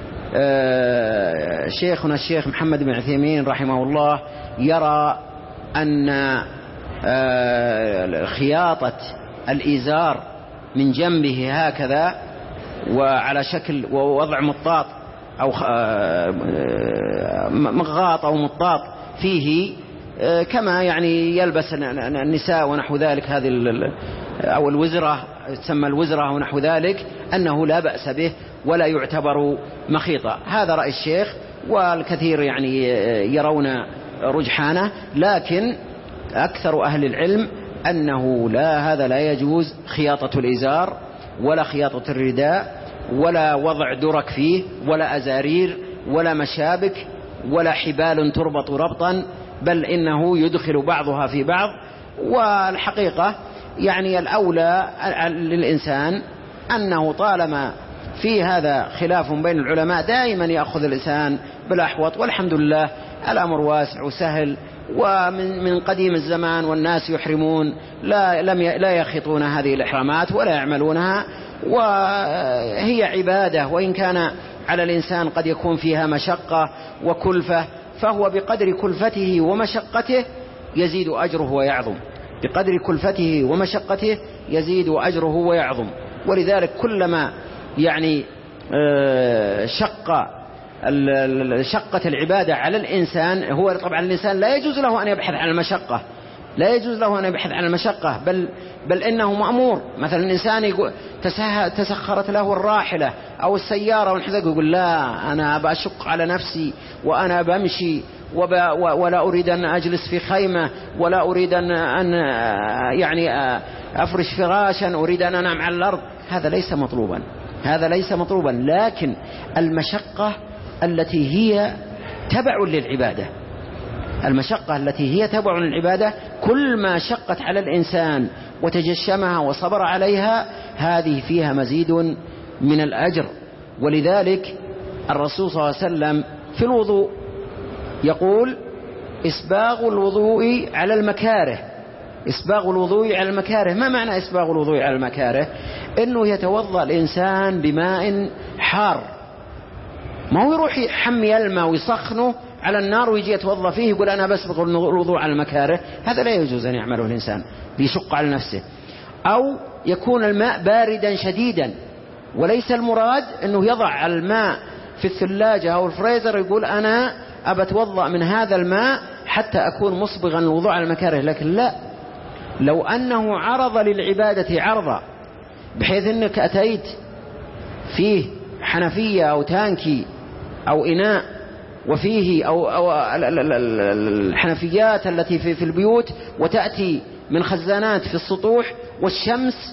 شيخنا الشيخ محمد بن عثيمين رحمه الله يرى أن خياطة الإزار من جنبه هكذا وعلى شكل ووضع مطاط أو مغاط أو مطاط فيه كما يعني يلبس النساء ونحو ذلك، هذه أو الوزرة تسمى الوزرة ونحو ذلك، أنه لا بأس به ولا يعتبر مخيطة. هذا رأي الشيخ، والكثير يعني يرون رجحانه، لكن أكثر أهل العلم أنه هذا لا يجوز خياطة الإزار ولا خياطة الرداء ولا وضع درك فيه ولا أزارير ولا مشابك ولا حبال تربط ربطا، بل إنه يدخل بعضها في بعض. والحقيقة يعني الأولى للإنسان أنه طالما في هذا خلاف بين العلماء دائما يأخذ الإنسان بالأحوط، والحمد لله الأمر واسع وسهل، ومن قديم الزمان والناس يحرمون لا يخيطون هذه الإحرامات ولا يعملونها، وهي عبادة، وإن كان على الإنسان قد يكون فيها مشقة وكلفة، فهو بقدر كلفته ومشقته يزيد أجره ويعظم، بقدر كلفته ومشقته يزيد أجره ويعظم. ولذلك كلما يعني شقة العبادة على الإنسان، هو طبعا الإنسان لا يجوز له أن يبحث عن المشقة، لا يجوز له أن يبحث عن المشقة، بل إنه مأمور. مثلا الإنسان تسخرت له الراحلة أو السيارة ونحذق، يقول لا أنا بأشق على نفسي وأنا بمشي ولا أريد أن أجلس في خيمة ولا أريد أن يعني أفرش فراشا، أريد أن أنام على الأرض. هذا ليس مطلوبا، هذا ليس مطلوبا، لكن المشقة التي هي تبع للعبادة، المشقة التي هي تبع للعبادة كل ما شقت على الإنسان وتجشمها وصبر عليها هذه فيها مزيد من الأجر. ولذلك الرسول صلى الله عليه وسلم في الوضوء يقول إسباغ الوضوء على المكاره. إسباغ الوضوء على المكاره، ما معنى إسباغ الوضوء على المكاره؟ إنه يتوضأ الإنسان بماء حار، ما هو يروح يحمي الماء ويسخنه على النار ويجي يتوضأ فيه يقول أنا بسبغ الوضوء على المكاره، هذا لا يجوز أن يعمله الإنسان، بيشق على نفسه. أو يكون الماء باردا شديدا، وليس المراد أنه يضع الماء في الثلاجة أو الفريزر يقول أنا أبتوضأ من هذا الماء حتى أكون مصبغا الوضوء على المكاره، لكن لا، لو أنه عرض للعبادة عرضا بحيث أنك أتيت فيه حنفية أو تانكي أو إناء وفيه أو الحنفيات التي في البيوت وتأتي من خزانات في السطوح والشمس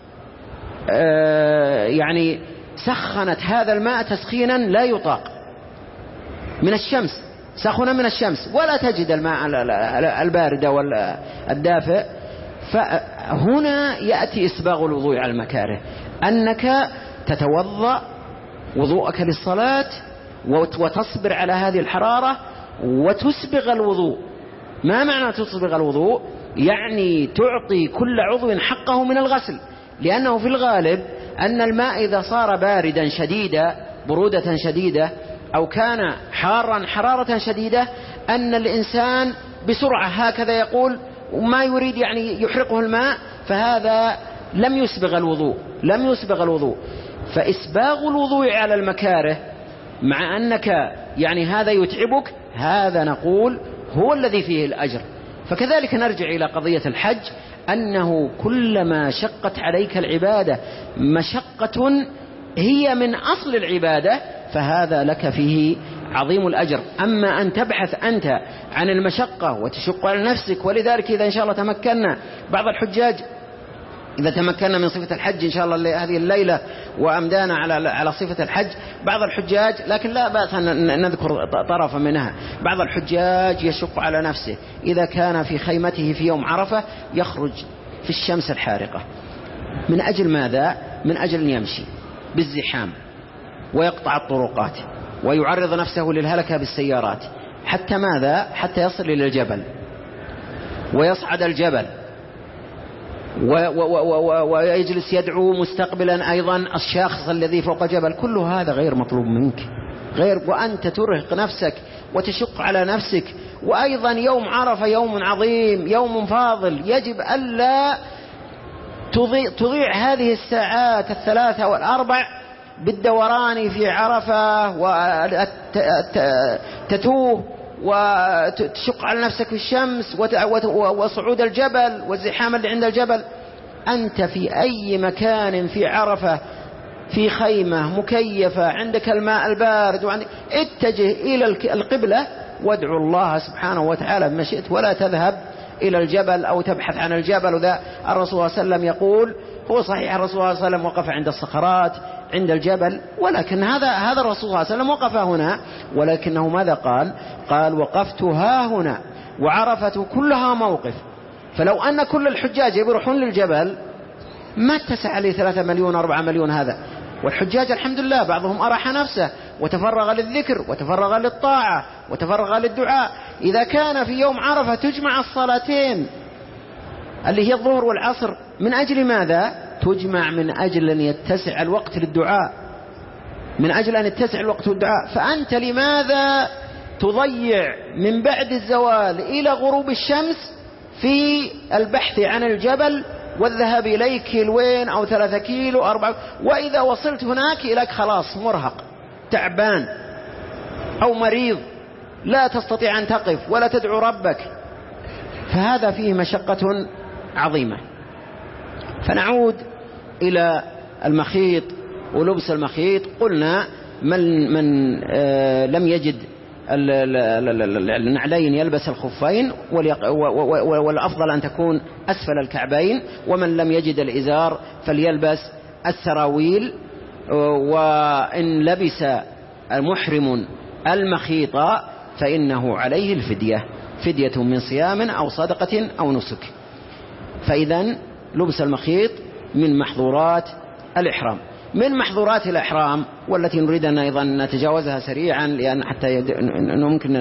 يعني سخنت هذا الماء تسخينا لا يطاق من الشمس، سخن من الشمس ولا تجد الماء البارد والدافئ، فهنا يأتي إسباغ الوضوء على المكاره، أنك تتوضأ وضوءك للصلاة وتصبر على هذه الحرارة وتسبغ الوضوء. ما معنى تسبغ الوضوء؟ يعني تعطي كل عضو حقه من الغسل، لأنه في الغالب أن الماء إذا صار باردا شديدا برودة شديدة أو كان حارا حرارة شديدة أن الإنسان بسرعة هكذا يقول وما يريد يعني يحرقه الماء، فهذا لم يسبغ الوضوء. فإسباغ الوضوء على المكاره مع أنك يعني هذا يتعبك، هذا نقول هو الذي فيه الأجر. فكذلك نرجع إلى قضية الحج، أنه كلما شقت عليك العبادة مشقة هي من أصل العبادة فهذا لك فيه عظيم الأجر. أما أن تبحث أنت عن المشقة وتشق على نفسك، ولذلك إذا إن شاء الله تمكنا بعض الحجاج، إذا تمكنا من صفة الحج إن شاء الله هذه الليلة وأمدانا على صفة الحج، بعض الحجاج، لكن لا بأس أن نذكر طرفا منها، بعض الحجاج يشق على نفسه إذا كان في خيمته في يوم عرفة يخرج في الشمس الحارقة، من أجل ماذا؟ من أجل أن يمشي بالزحام ويقطع الطرقات ويعرض نفسه للهلكة بالسيارات، حتى ماذا؟ حتى يصل إلى الجبل ويصعد الجبل ويجلس يدعو مستقبلا أيضا الشاخص الذي فوق الجبل. كل هذا غير مطلوب منك، وأنت ترهق نفسك وتشق على نفسك. وأيضا يوم عرفة يوم عظيم، يوم فاضل، يجب ألا تضيع هذه الساعات 3 أو 4 بالدوران في عرفة وتتوه وتشق على نفسك في الشمس وصعود الجبل والزحام اللي عند الجبل. أنت في أي مكان في عرفة في خيمة مكيفة عندك الماء البارد اتجه إلى القبلة وادعو الله سبحانه وتعالى بما شئت، ولا تذهب إلى الجبل أو تبحث عن الجبل. وذا الرسول صلى الله عليه وسلم يقول، هو صحيح الرسول صلى الله عليه وسلم وقف عند الصخرات عند الجبل، ولكن هذا الرسول صلى الله عليه وسلم وقف هنا، ولكنه ماذا قال وقفت ها هنا، وعرفة كلها موقف. فلو أن كل الحجاج يروحون للجبل ما اتسع عليه 3 مليون 4 مليون هذا. والحجاج الحمد لله بعضهم أراح نفسه وتفرغ للذكر وتفرغ للطاعة وتفرغ للدعاء. إذا كان في يوم عرفة تجمع الصلاتين اللي هي الظهر والعصر، من أجل ماذا؟ تجمع من أجل أن يتسع الوقت للدعاء، من أجل أن يتسع الوقت للدعاء. فأنت لماذا تضيع من بعد الزوال إلى غروب الشمس في البحث عن الجبل والذهاب إليه 2 كيلو أو 3 كيلو 4، وإذا وصلت هناك إليك خلاص مرهق تعبان أو مريض لا تستطيع أن تقف ولا تدعو ربك، فهذا فيه مشقة عظيمة. فنعود إلى المخيط ولبس المخيط. قلنا من لم يجد النعلين يلبس الخفين، والأفضل أن تكون أسفل الكعبين، ومن لم يجد الإزار فليلبس السراويل. وإن لبس محرم المخيط فإنه عليه الفدية، فدية من صيام أو صدقة أو نسك. فإذن لبس المخيط من محظورات الإحرام. من محظورات الإحرام والتي نريد أن أيضا نتجاوزها سريعا لأن حتى ممكن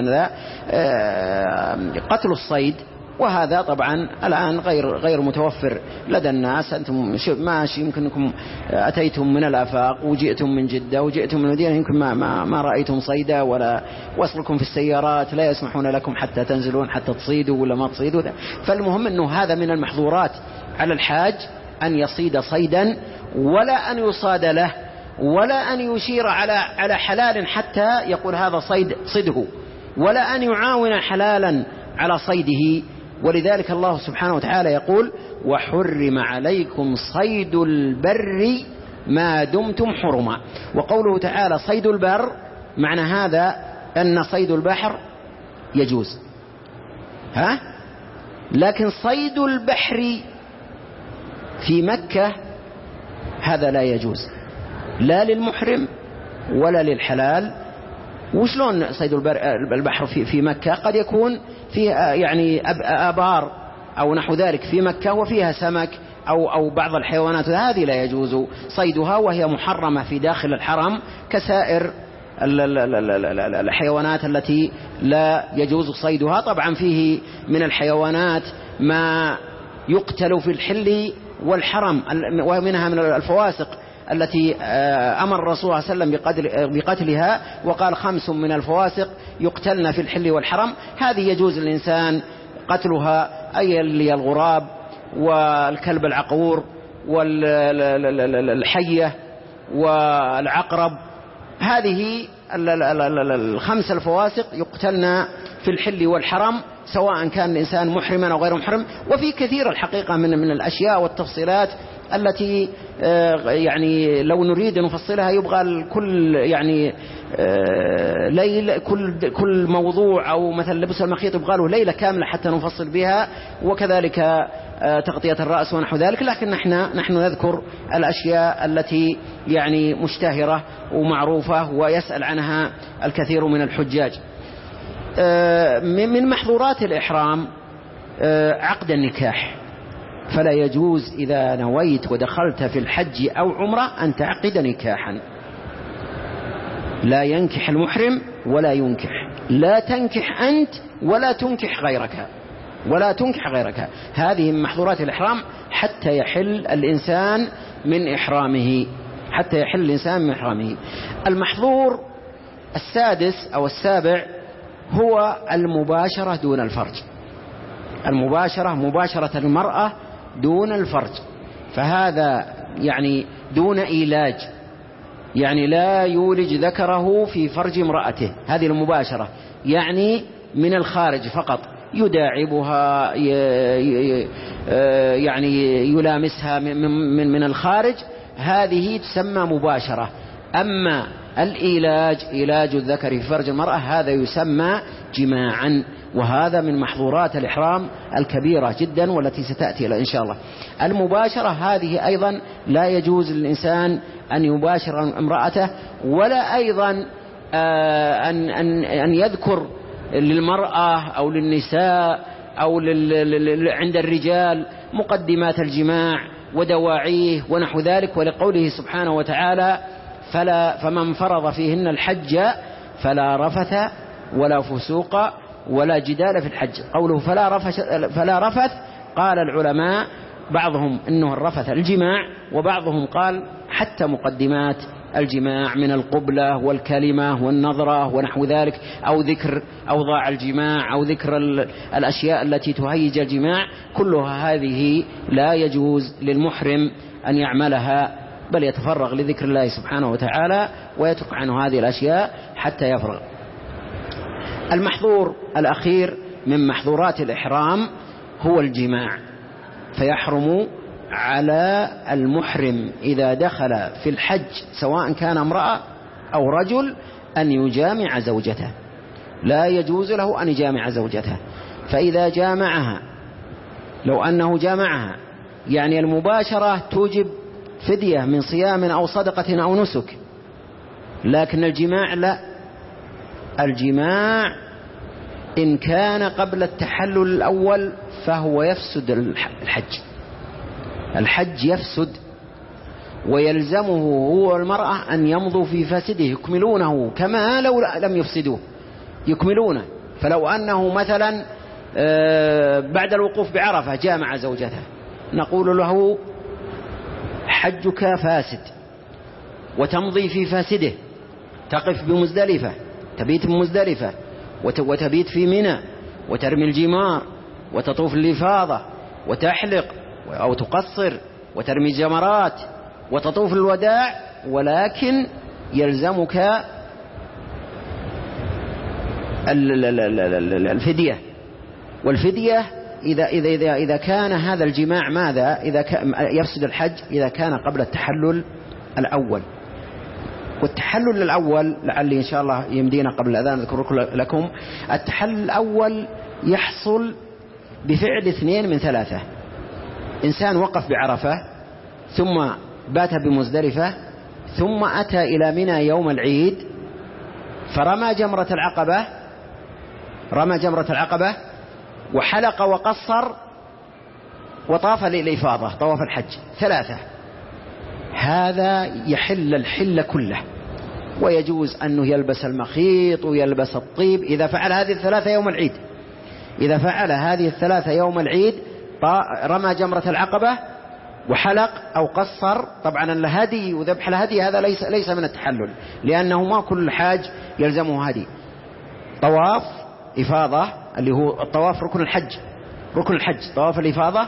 قتل الصيد، وهذا طبعا الآن غير متوفر لدى الناس. أنتم ماشي يمكن أنكم أتيتم من الآفاق وجئتم من جدة وجئتم من المدينة، يمكن ما رأيتم صيدا، ولا وصلكم في السيارات لا يسمحون لكم حتى تنزلون حتى تصيدوا ولا ما تصيدوا. فالمهم أنه هذا من المحظورات على الحاج أن يصيد صيدا ولا أن يصاد له، ولا أن يشير على حلال حتى يقول هذا صيد صده، ولا أن يعاون حلالا على صيده. ولذلك الله سبحانه وتعالى يقول وحرم عليكم صيد البر ما دمتم حرما. وقوله تعالى صيد البر معنى هذا أن صيد البحر يجوز، لكن صيد البحر في مكة هذا لا يجوز لا للمحرم ولا للحلال. وشلون صيد البحر في مكة؟ قد يكون فيها يعني آبار أو نحو ذلك في مكة وفيها سمك أو بعض الحيوانات، هذه لا يجوز صيدها وهي محرمة في داخل الحرم كسائر الحيوانات التي لا يجوز صيدها. طبعا فيه من الحيوانات ما يقتل في الحل والحرم، ومنها من الفواسق التي أمر الرسول صلى الله عليه وسلم بقتلها، وقال 5 من الفواسق يقتلن في الحل والحرم. هذه يجوز للإنسان قتلها، أي الغراب والكلب العقور والحية والعقرب، هذه 5 الفواسق يقتلن في الحل والحرم سواء كان الإنسان محرما أو غير محرم. وفي كثير الحقيقة من الأشياء والتفصيلات التي يعني لو نريد أن نفصلها يبغى الكل يعني كل موضوع أو مثلا لبس المخيط يبغى له ليلة كاملة حتى نفصل بها، وكذلك تغطية الرأس ونحو ذلك. لكن نحن نذكر الأشياء التي يعني مشتهرة ومعروفة ويسأل عنها الكثير من الحجاج. من محظورات الإحرام عقد النكاح، فلا يجوز إذا نويت ودخلت في الحج أو عمرة أن تعقد نكاحا. لا ينكح المحرم ولا ينكح، لا تنكح أنت ولا تنكح غيرك، ولا تنكح غيرك. هذه من محظورات الإحرام حتى يحل الإنسان من إحرامه، حتى يحل الإنسان من إحرامه. المحظور السادس أو السابع هو المباشرة دون الفرج. مباشرة المرأة دون الفرج، فهذا يعني دون إيلاج، يعني لا يولج ذكره في فرج امرأته. هذه المباشرة يعني من الخارج فقط، يداعبها يعني يلامسها من الخارج، هذه تسمى مباشرة. أما إيلاج الذكر في فرج المرأة هذا يسمى جماعا، وهذا من محظورات الإحرام الكبيرة جدا والتي ستأتي إن شاء الله. المباشرة هذه أيضا لا يجوز للإنسان أن يباشر امرأته، ولا أيضا أن يذكر للمرأة أو للنساء أو عند الرجال مقدمات الجماع ودواعيه ونحو ذلك. ولقوله سبحانه وتعالى فمن فرض فيهن الحج فلا رفث ولا فسوق ولا جدال في الحج. قوله فلا رفث، قال العلماء بعضهم إنه الرفث الجماع، وبعضهم قال حتى مقدمات الجماع من القبلة والكلمة والنظرة ونحو ذلك، أو ذكر أوضاع الجماع أو ذكر الأشياء التي تهيج الجماع، كلها هذه لا يجوز للمحرم أن يعملها، بل يتفرغ لذكر الله سبحانه وتعالى ويترك عنه هذه الأشياء حتى يفرغ. المحظور الأخير من محظورات الإحرام هو الجماع، فيحرم على المحرم إذا دخل في الحج سواء كان امرأة أو رجل أن يجامع زوجته، لا يجوز له أن يجامع زوجته. فإذا جامعها، لو أنه جامعها يعني المباشرة توجب فدية من صيام أو صدقة أو نسك، لكن الجماع لا، الجماع إن كان قبل التحلل الأول فهو يفسد الحج. الحج يفسد ويلزمه هو المرأة أن يمضوا في فاسده، يكملونه كما لو لم يفسدوه، يكملونه. فلو أنه مثلا بعد الوقوف بعرفة جامع زوجته، نقول له حجك فاسد، وتمضي في فاسده، تقف بمزدلفة، تبيت بمزدلفة، وتبيت في منى، وترمي الجمار، وتطوف الإفاضة، وتحلق أو تقصر، وترمي جمرات، وتطوف الوداع. ولكن يلزمك الفدية. والفدية إذا كان هذا الجماع ماذا؟ يفسد الحج إذا كان قبل التحلل الأول. والتحلل الأول لعلي إن شاء الله يمدينا قبل الأذان أذكر لكم، التحلل الأول يحصل بفعل 2 من 3. إنسان وقف بعرفة، ثم بات بمزدلفة، ثم أتى إلى منى يوم العيد فرمى جمرة العقبة، وحلق وقصر وطاف للإفاضة طواف الحج 3. هذا يحل الحل كله، ويجوز أنه يلبس المخيط ويلبس الطيب إذا فعل هذه 3 يوم العيد. إذا فعل هذه 3 يوم العيد، رمى جمرة العقبة وحلق أو قصر. طبعا الهدي وذبح الهدي هذا ليس من التحلل، لأنه ما كل حاج يلزمه هدي. طواف إفاضة اللي هو الطواف ركن الحج، طواف الإفاضة،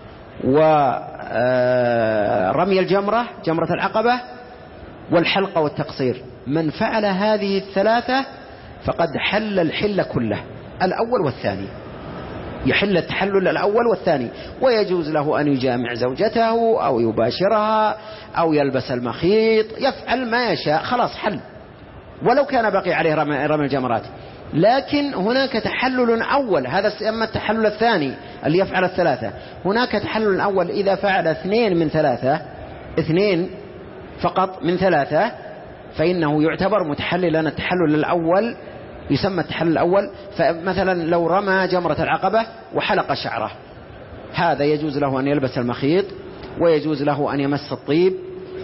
ورمي جمرة العقبة، والحلقة والتقصير. من فعل هذه 3 فقد حل الحل كله، الأول والثاني، يحل التحلل الأول والثاني. ويجوز له أن يجامع زوجته أو يباشرها أو يلبس المخيط، يفعل ما يشاء، خلاص حل، ولو كان بقي عليه رمي الجمرات. لكن هناك تحلل أول، هذا يسمى التحلل الثاني اللي يفعل 3. هناك تحلل أول إذا فعل 2 من 3، 2 فقط من 3، فإنه يعتبر متحللا. التحلل الأول يسمى التحلل الأول. فمثلا لو رمى جمرة العقبة وحلق شعره، هذا يجوز له أن يلبس المخيط، ويجوز له أن يمس الطيب،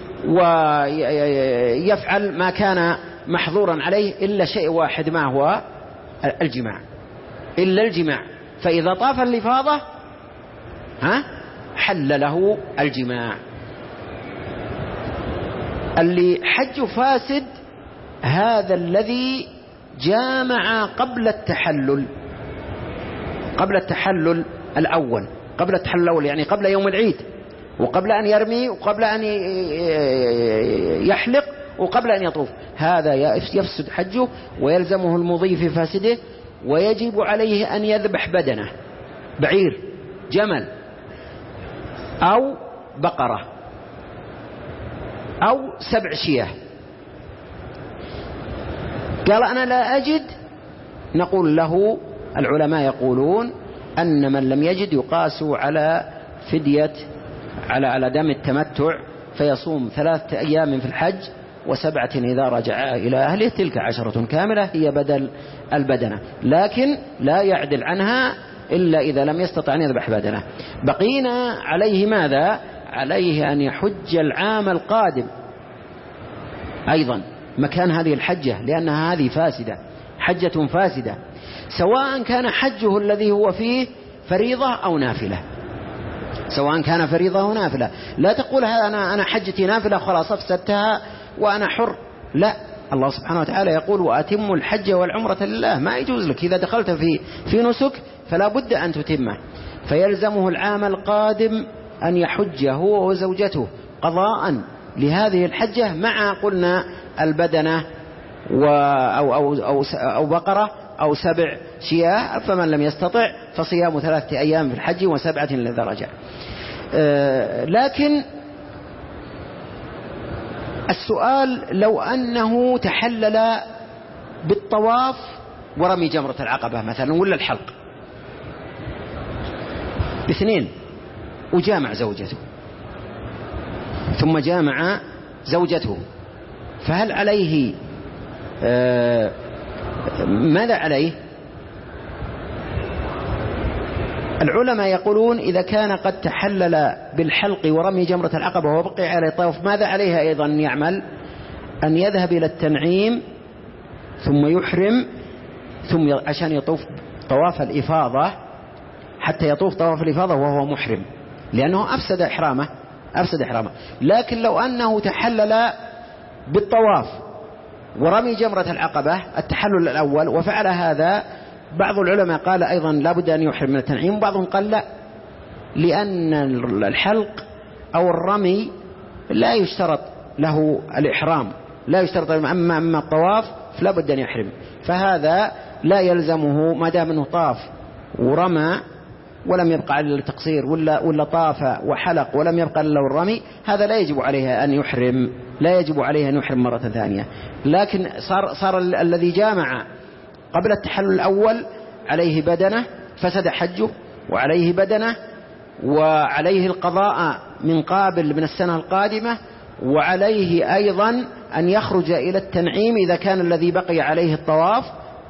ويفعل ما كان محظورا عليه إلا شيء واحد، ما هو؟ الجماع، إلا الجماع. فإذا طاف الإفاضة حل له الجماع. اللي حج فاسد هذا الذي جامع قبل التحلل الأول، يعني قبل يوم العيد، وقبل أن يرمي، وقبل أن يحلق، وقبل أن يطوف. هذا يفسد حجه ويلزمه المضي في فاسده، ويجب عليه أن يذبح بدنه، بعير، جمل، أو بقرة، أو 7 شياه. قال أنا لا أجد، نقول له العلماء يقولون أن من لم يجد يقاس على فدية، على دم التمتع، فيصوم 3 أيام في الحج و7 إذا رجع إلى أهله، تلك 10 كاملة هي بدل البدنة، لكن لا يعدل عنها إلا إذا لم يستطع أن يذبح بدنه. بقينا عليه ماذا؟ عليه أن يحج العام القادم أيضا مكان هذه الحجة، لأنها هذه فاسدة، حجة فاسدة، سواء كان حجه الذي هو فيه فريضة أو نافلة، سواء كان فريضة أو نافلة. لا تقول أنا حجتي نافلة خلاص أفسدتها وأنا حر، لا، الله سبحانه وتعالى يقول وأتموا الحج والعمرة لله. ما يجوز لك إذا دخلت في نسك فلا بد أن تتمه. فيلزمه العام القادم أن يحج هو وزوجته قضاء لهذه الحجة، مع قلنا البدنة أو بقرة أو 7 شياه. فمن لم يستطع فصيام 3 أيام في الحج و7 إذا رجع. لكن السؤال لو أنه تحلل بالطواف ورمي جمرة العقبة مثلا، ولا الحلق ب2، وجامع زوجته، ثم جامع زوجته، فهل عليه ماذا عليه؟ العلماء يقولون إذا كان قد تحلل بالحلق ورمي جمرة العقبة وبقي عليه طواف، ماذا عليه أيضا يعمل؟ أن يذهب إلى التنعيم ثم يحرم، ثم عشان يطوف طواف الإفاضة، حتى يطوف طواف الإفاضة وهو محرم، لأنه أفسد إحرامه. لكن لو أنه تحلل بالطواف ورمي جمرة العقبة التحلل الأول وفعل هذا، بعض العلماء قال أيضا لا بد أن يحرم من التنعيم، وبعضهم قال لا، لأن الحلق أو الرمي لا يشترط له الإحرام، لا يشترط، أما الطواف فلا بد أن يحرم، فهذا لا يلزمه ما دام أنه طاف ورمى ولم يبقى على التقصير، ولا طاف وحلق ولم يبقى إلا الرمي، هذا لا يجب عليه أن يحرم، لا يجب عليه أن يحرم مرة ثانية. لكن صار الذي جامع قبل التحلل الأول عليه بدنه، فسد حجه وعليه بدنه، وعليه القضاء من قابل من السنة القادمة، وعليه أيضا أن يخرج إلى التنعيم إذا كان الذي بقي عليه الطواف،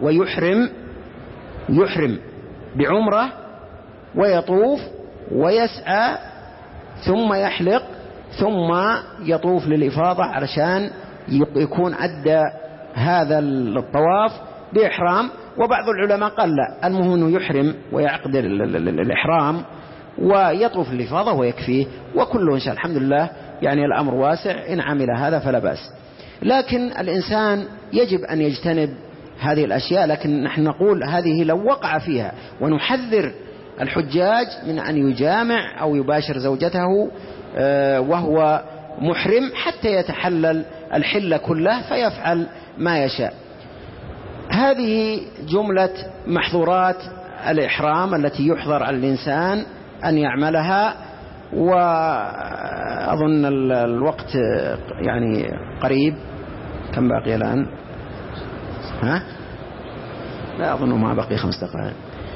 ويحرم بعمرة ويطوف ويسعى ثم يحلق ثم يطوف للإفاضة علشان يكون أدى هذا الطواف بإحرام. وبعض العلماء قال لا، المهم أنه يحرم ويعقد الإحرام ويطوف للإفاضة ويكفيه، وكله إن شاء الله الحمد لله، يعني الأمر واسع، إن عمل هذا فلا بأس. لكن الإنسان يجب أن يجتنب هذه الأشياء، لكن نحن نقول هذه لو وقع فيها، ونحذر الحجاج من أن يجامع أو يباشر زوجته وهو محرم حتى يتحلل الحل كله فيفعل ما يشاء. هذه جملة محظورات الإحرام التي يحظر على الإنسان أن يعملها. وأظن الوقت يعني قريب، كم باقي الآن؟ لا أظن ما بقي 5 دقائق.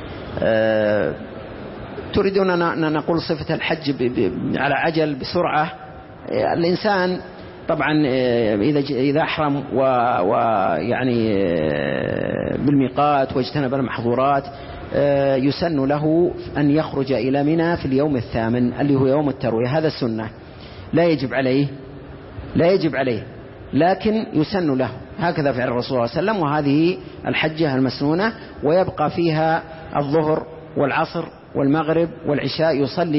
تريدون أن نقول صفة الحج على عجل بسرعة؟ الإنسان طبعا إذا أحرم ويعني بالميقات واجتنب المحظورات، يسن له أن يخرج إلى منى في اليوم 8 اللي هو يوم التروية، هذا السنة، لا يجب عليه لكن يسن له، هكذا فعل الرسول صلى الله عليه وسلم. وهذه الحجة المسنونة، ويبقى فيها الظهر والعصر والمغرب والعشاء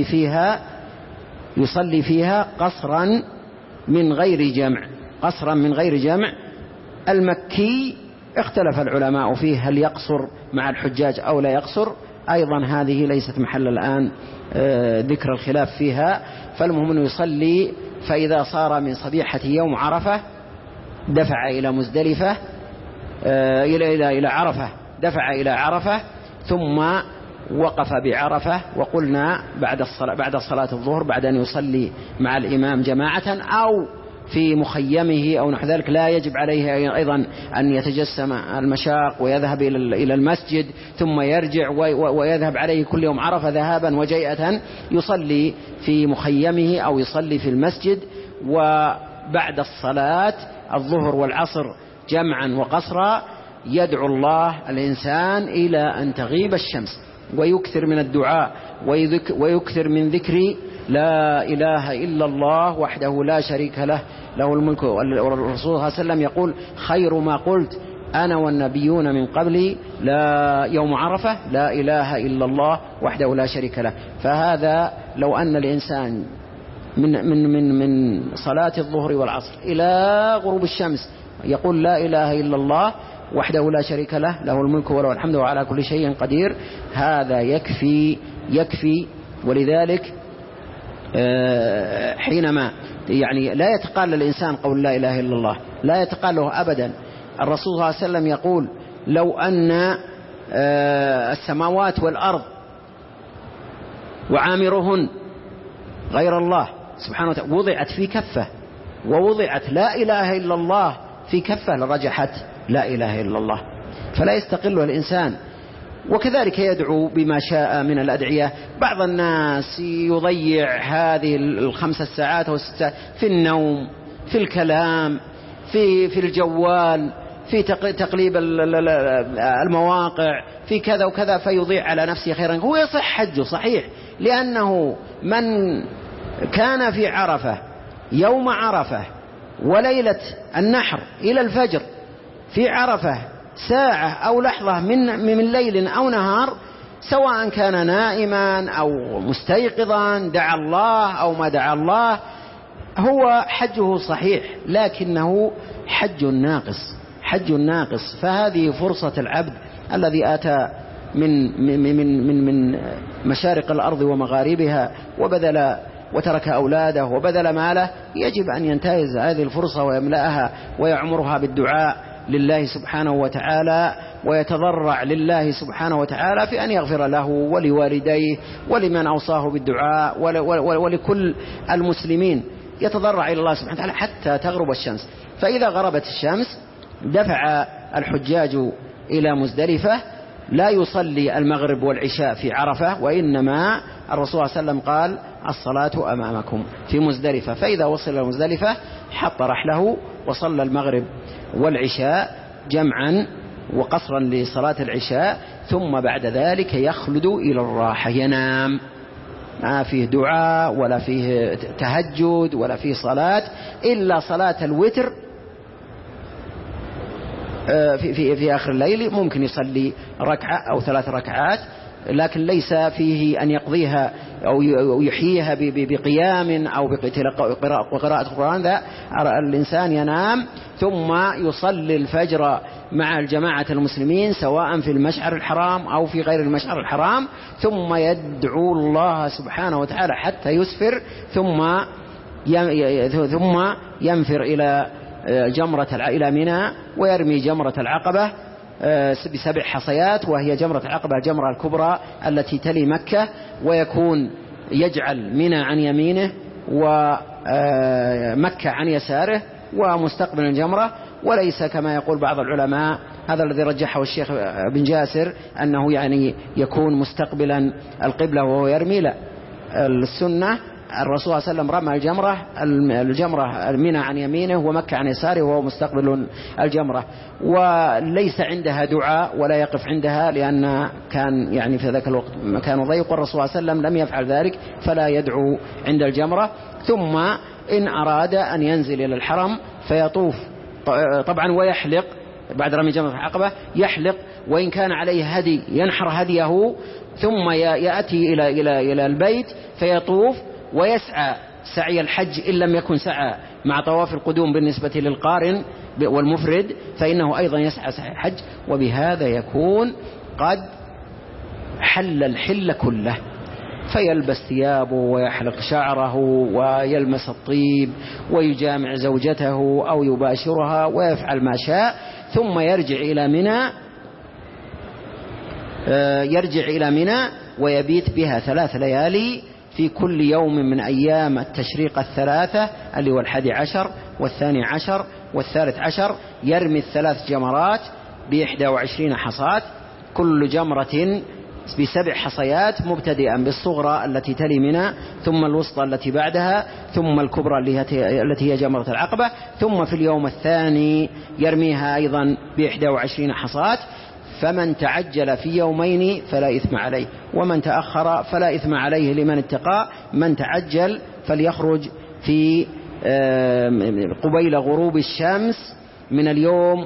يصلي فيها قصرا من غير جمع. المكي اختلف العلماء فيه هل يقصر مع الحجاج أو لا يقصر، أيضا هذه ليست محل الآن ذكر الخلاف فيها. فالمهم أنه يصلي، فإذا صار من صبيحة يوم عرفة دفع إلى مزدلفة، إلى عرفة، دفع إلى عرفة ثم وقف بعرفة. وقلنا بعد صلاة الظهر، بعد أن يصلي مع الإمام جماعة أو في مخيمه أو نحو ذلك، لا يجب عليه أيضا أن يتجسم المشاق ويذهب إلى المسجد ثم يرجع ويذهب عليه كل يوم عرفة ذهابا وجيئة، يصلي في مخيمه أو يصلي في المسجد. وبعد الصلاة الظهر والعصر جمعا وقصرا يدعو الله الإنسان إلى أن تغيب الشمس، ويكثر من الدعاء ويكثر من ذكر لا إله إلا الله وحده لا شريك له، له الملك. والرسول صلى الله عليه وسلم يقول خير ما قلت أنا والنبيون من قبلي لا يوم عرفة لا إله إلا الله وحده لا شريك له. فهذا لو أن الإنسان من صلاة الظهر والعصر إلى غروب الشمس يقول لا إله إلا الله وحده لا شريك له، له الملك وله الحمد وعلى كل شيء قدير، هذا يكفي. ولذلك حينما يعني لا يتقال الإنسان قول لا إله إلا الله، لا يتقال له أبدا. الرسول صلى الله عليه وسلم يقول لو أن السماوات والأرض وعامرهن غير الله سبحانه وتعالى وضعت في كفة، ووضعت لا إله إلا الله في كفة، لرجحت لا إله إلا الله. فلا يستقل الإنسان. وكذلك يدعو بما شاء من الأدعية. بعض الناس يضيع هذه 5 ساعات أو 6 ساعات في النوم، في الكلام، في الجوال، في تقليب المواقع، في كذا وكذا، فيضيع على نفسه خيرا. هو يصح حجه صحيح، لأنه من كان في عرفة يوم عرفة وليلة النحر إلى الفجر في عرفة ساعة أو لحظة من ليل أو نهار، سواء كان نائما أو مستيقظا، دعا الله أو ما دعا الله، هو حجه صحيح، لكنه حج ناقص. فهذه فرصة العبد الذي آتى من مشارق الأرض ومغاربها وبذل وترك أولاده وبذل ماله، يجب أن ينتهز هذه الفرصة ويملأها ويعمرها بالدعاء لله سبحانه وتعالى، ويتضرع لله سبحانه وتعالى في أن يغفر له ولوالديه ولمن أوصاه بالدعاء ولكل المسلمين، يتضرع إلى الله سبحانه وتعالى حتى تغرب الشمس. فإذا غربت الشمس دفع الحجاج إلى مزدلفة، لا يصلي المغرب والعشاء في عرفة، وإنما الرسول صلى الله عليه وسلم قال الصلاة أمامكم في مزدلفة. فإذا وصل إلى مزدلفة حط رحله وصلى المغرب والعشاء جمعا وقصرا لصلاة العشاء، ثم بعد ذلك يخلد إلى الراحة ينام، ما فيه دعاء ولا فيه تهجد ولا فيه صلاة، إلا صلاة الوتر في آخر الليل ممكن يصلي ركعة أو 3 ركعات، لكن ليس فيه أن يقضيها أو يحييها بقيام أو بقراءة القرآن. ذا الإنسان ينام ثم يصلي الفجر مع الجماعة المسلمين سواء في المشعر الحرام أو في غير المشعر الحرام، ثم يدعو الله سبحانه وتعالى حتى يسفر، ثم ينفر إلى إلى منى ويرمي جمرة العقبة ب7 حصيات، وهي جمرة العقبة الجمرة الكبرى التي تلي مكة، ويكون يجعل منى عن يمينه ومكة عن يساره ومستقبل الجمرة، وليس كما يقول بعض العلماء هذا الذي رجحه الشيخ بن جاسر أنه يعني يكون مستقبلا القبلة وهو يرمي. لا، السنة الرسول صلى الله عليه وسلم رمى الجمرة منى عن يمينه ومكة عن يساره وهو مستقبل الجمرة، وليس عندها دعاء ولا يقف عندها، لأن كان يعني في ذاك الوقت مكان ضيق، والرسول صلى الله عليه وسلم لم يفعل ذلك فلا يدعو عند الجمرة. ثم إن أراد أن ينزل إلى الحرم فيطوف طبعا ويحلق بعد رمي جمرة العقبة، يحلق، وإن كان عليه هدي ينحر هديه، ثم يأتي إلى البيت فيطوف ويسعى سعي الحج إن لم يكن سعى مع طواف القدوم بالنسبة للقارن والمفرد، فإنه أيضا يسعى سعي الحج، وبهذا يكون قد حل الحل كله، فيلبس ثيابه ويحلق شعره ويلمس الطيب ويجامع زوجته أو يباشرها ويفعل ما شاء، ثم يرجع إلى منى ويبيت بها 3 ليالي في كل يوم من أيام التشريق 3 اللي هو 11 و12 و13، يرمي 3 جمرات ب21 حصاة، كل جمرة ب7 حصيات، مبتدئا بالصغرى التي تلي منى، ثم الوسطى التي بعدها، ثم الكبرى التي هي جمرة العقبة، ثم في اليوم الثاني يرميها أيضا ب21 حصاة. فمن تعجل في يومين فلا إثم عليه، ومن تأخر فلا إثم عليه لمن اتقى. من تعجل فليخرج في قبيل غروب الشمس من اليوم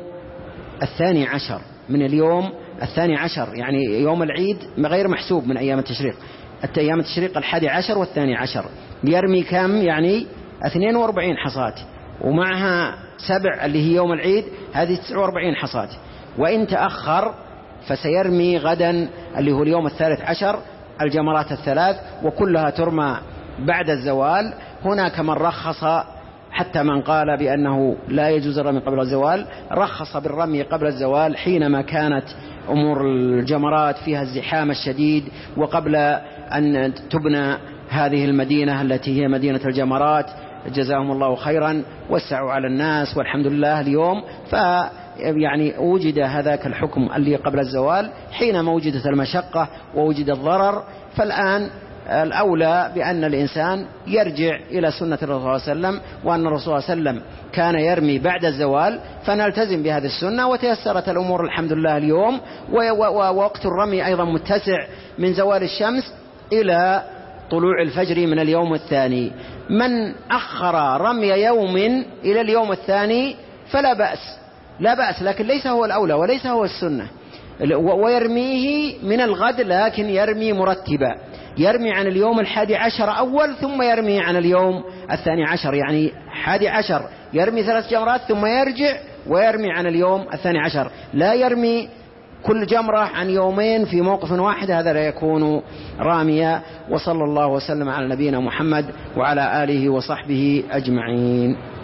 12، يعني يوم العيد غير محسوب من أيام التشريق. أيام التشريق 11 و12، يرمي كم؟ يعني 42 حصاة، ومعها 7 اللي هي يوم العيد، هذه 49 حصاة. وإن تأخر فسيرمي غدا اللي هو اليوم 13 الجمرات 3، وكلها ترمى بعد الزوال. هناك من رخص، حتى من قال بأنه لا يجوز الرمي قبل الزوال، رخص بالرمي قبل الزوال حينما كانت أمور الجمرات فيها الزحام الشديد، وقبل أن تبنى هذه المدينة التي هي مدينة الجمرات، جزاهم الله خيرا، وسعوا على الناس، والحمد لله اليوم يعني وجد هذاك الحكم اللي قبل الزوال حينما وجدت المشقة ووجد الضرر. فالآن الأولى بأن الإنسان يرجع إلى سنة الرسول صلى الله عليه وسلم، وأن الرسول صلى الله عليه وسلم كان يرمي بعد الزوال، فنلتزم بهذه السنة. وتيسرت الأمور الحمد لله اليوم، ووقت الرمي أيضا متسع من زوال الشمس إلى طلوع الفجر من اليوم الثاني. من أخر رمي يوم إلى اليوم الثاني فلا بأس، لا بأس، لكن ليس هو الأولى وليس هو السنة. ويرميه من الغد، لكن يرمي مرتبا، يرمي عن اليوم 11 أول، ثم يرمي عن اليوم 12، يعني 11 يرمي 3 جمرات ثم يرجع ويرمي عن اليوم 12، لا يرمي كل جمرة عن يومين في موقف واحد، هذا لا يكون راميا. وصلى الله وسلم على نبينا محمد وعلى آله وصحبه أجمعين.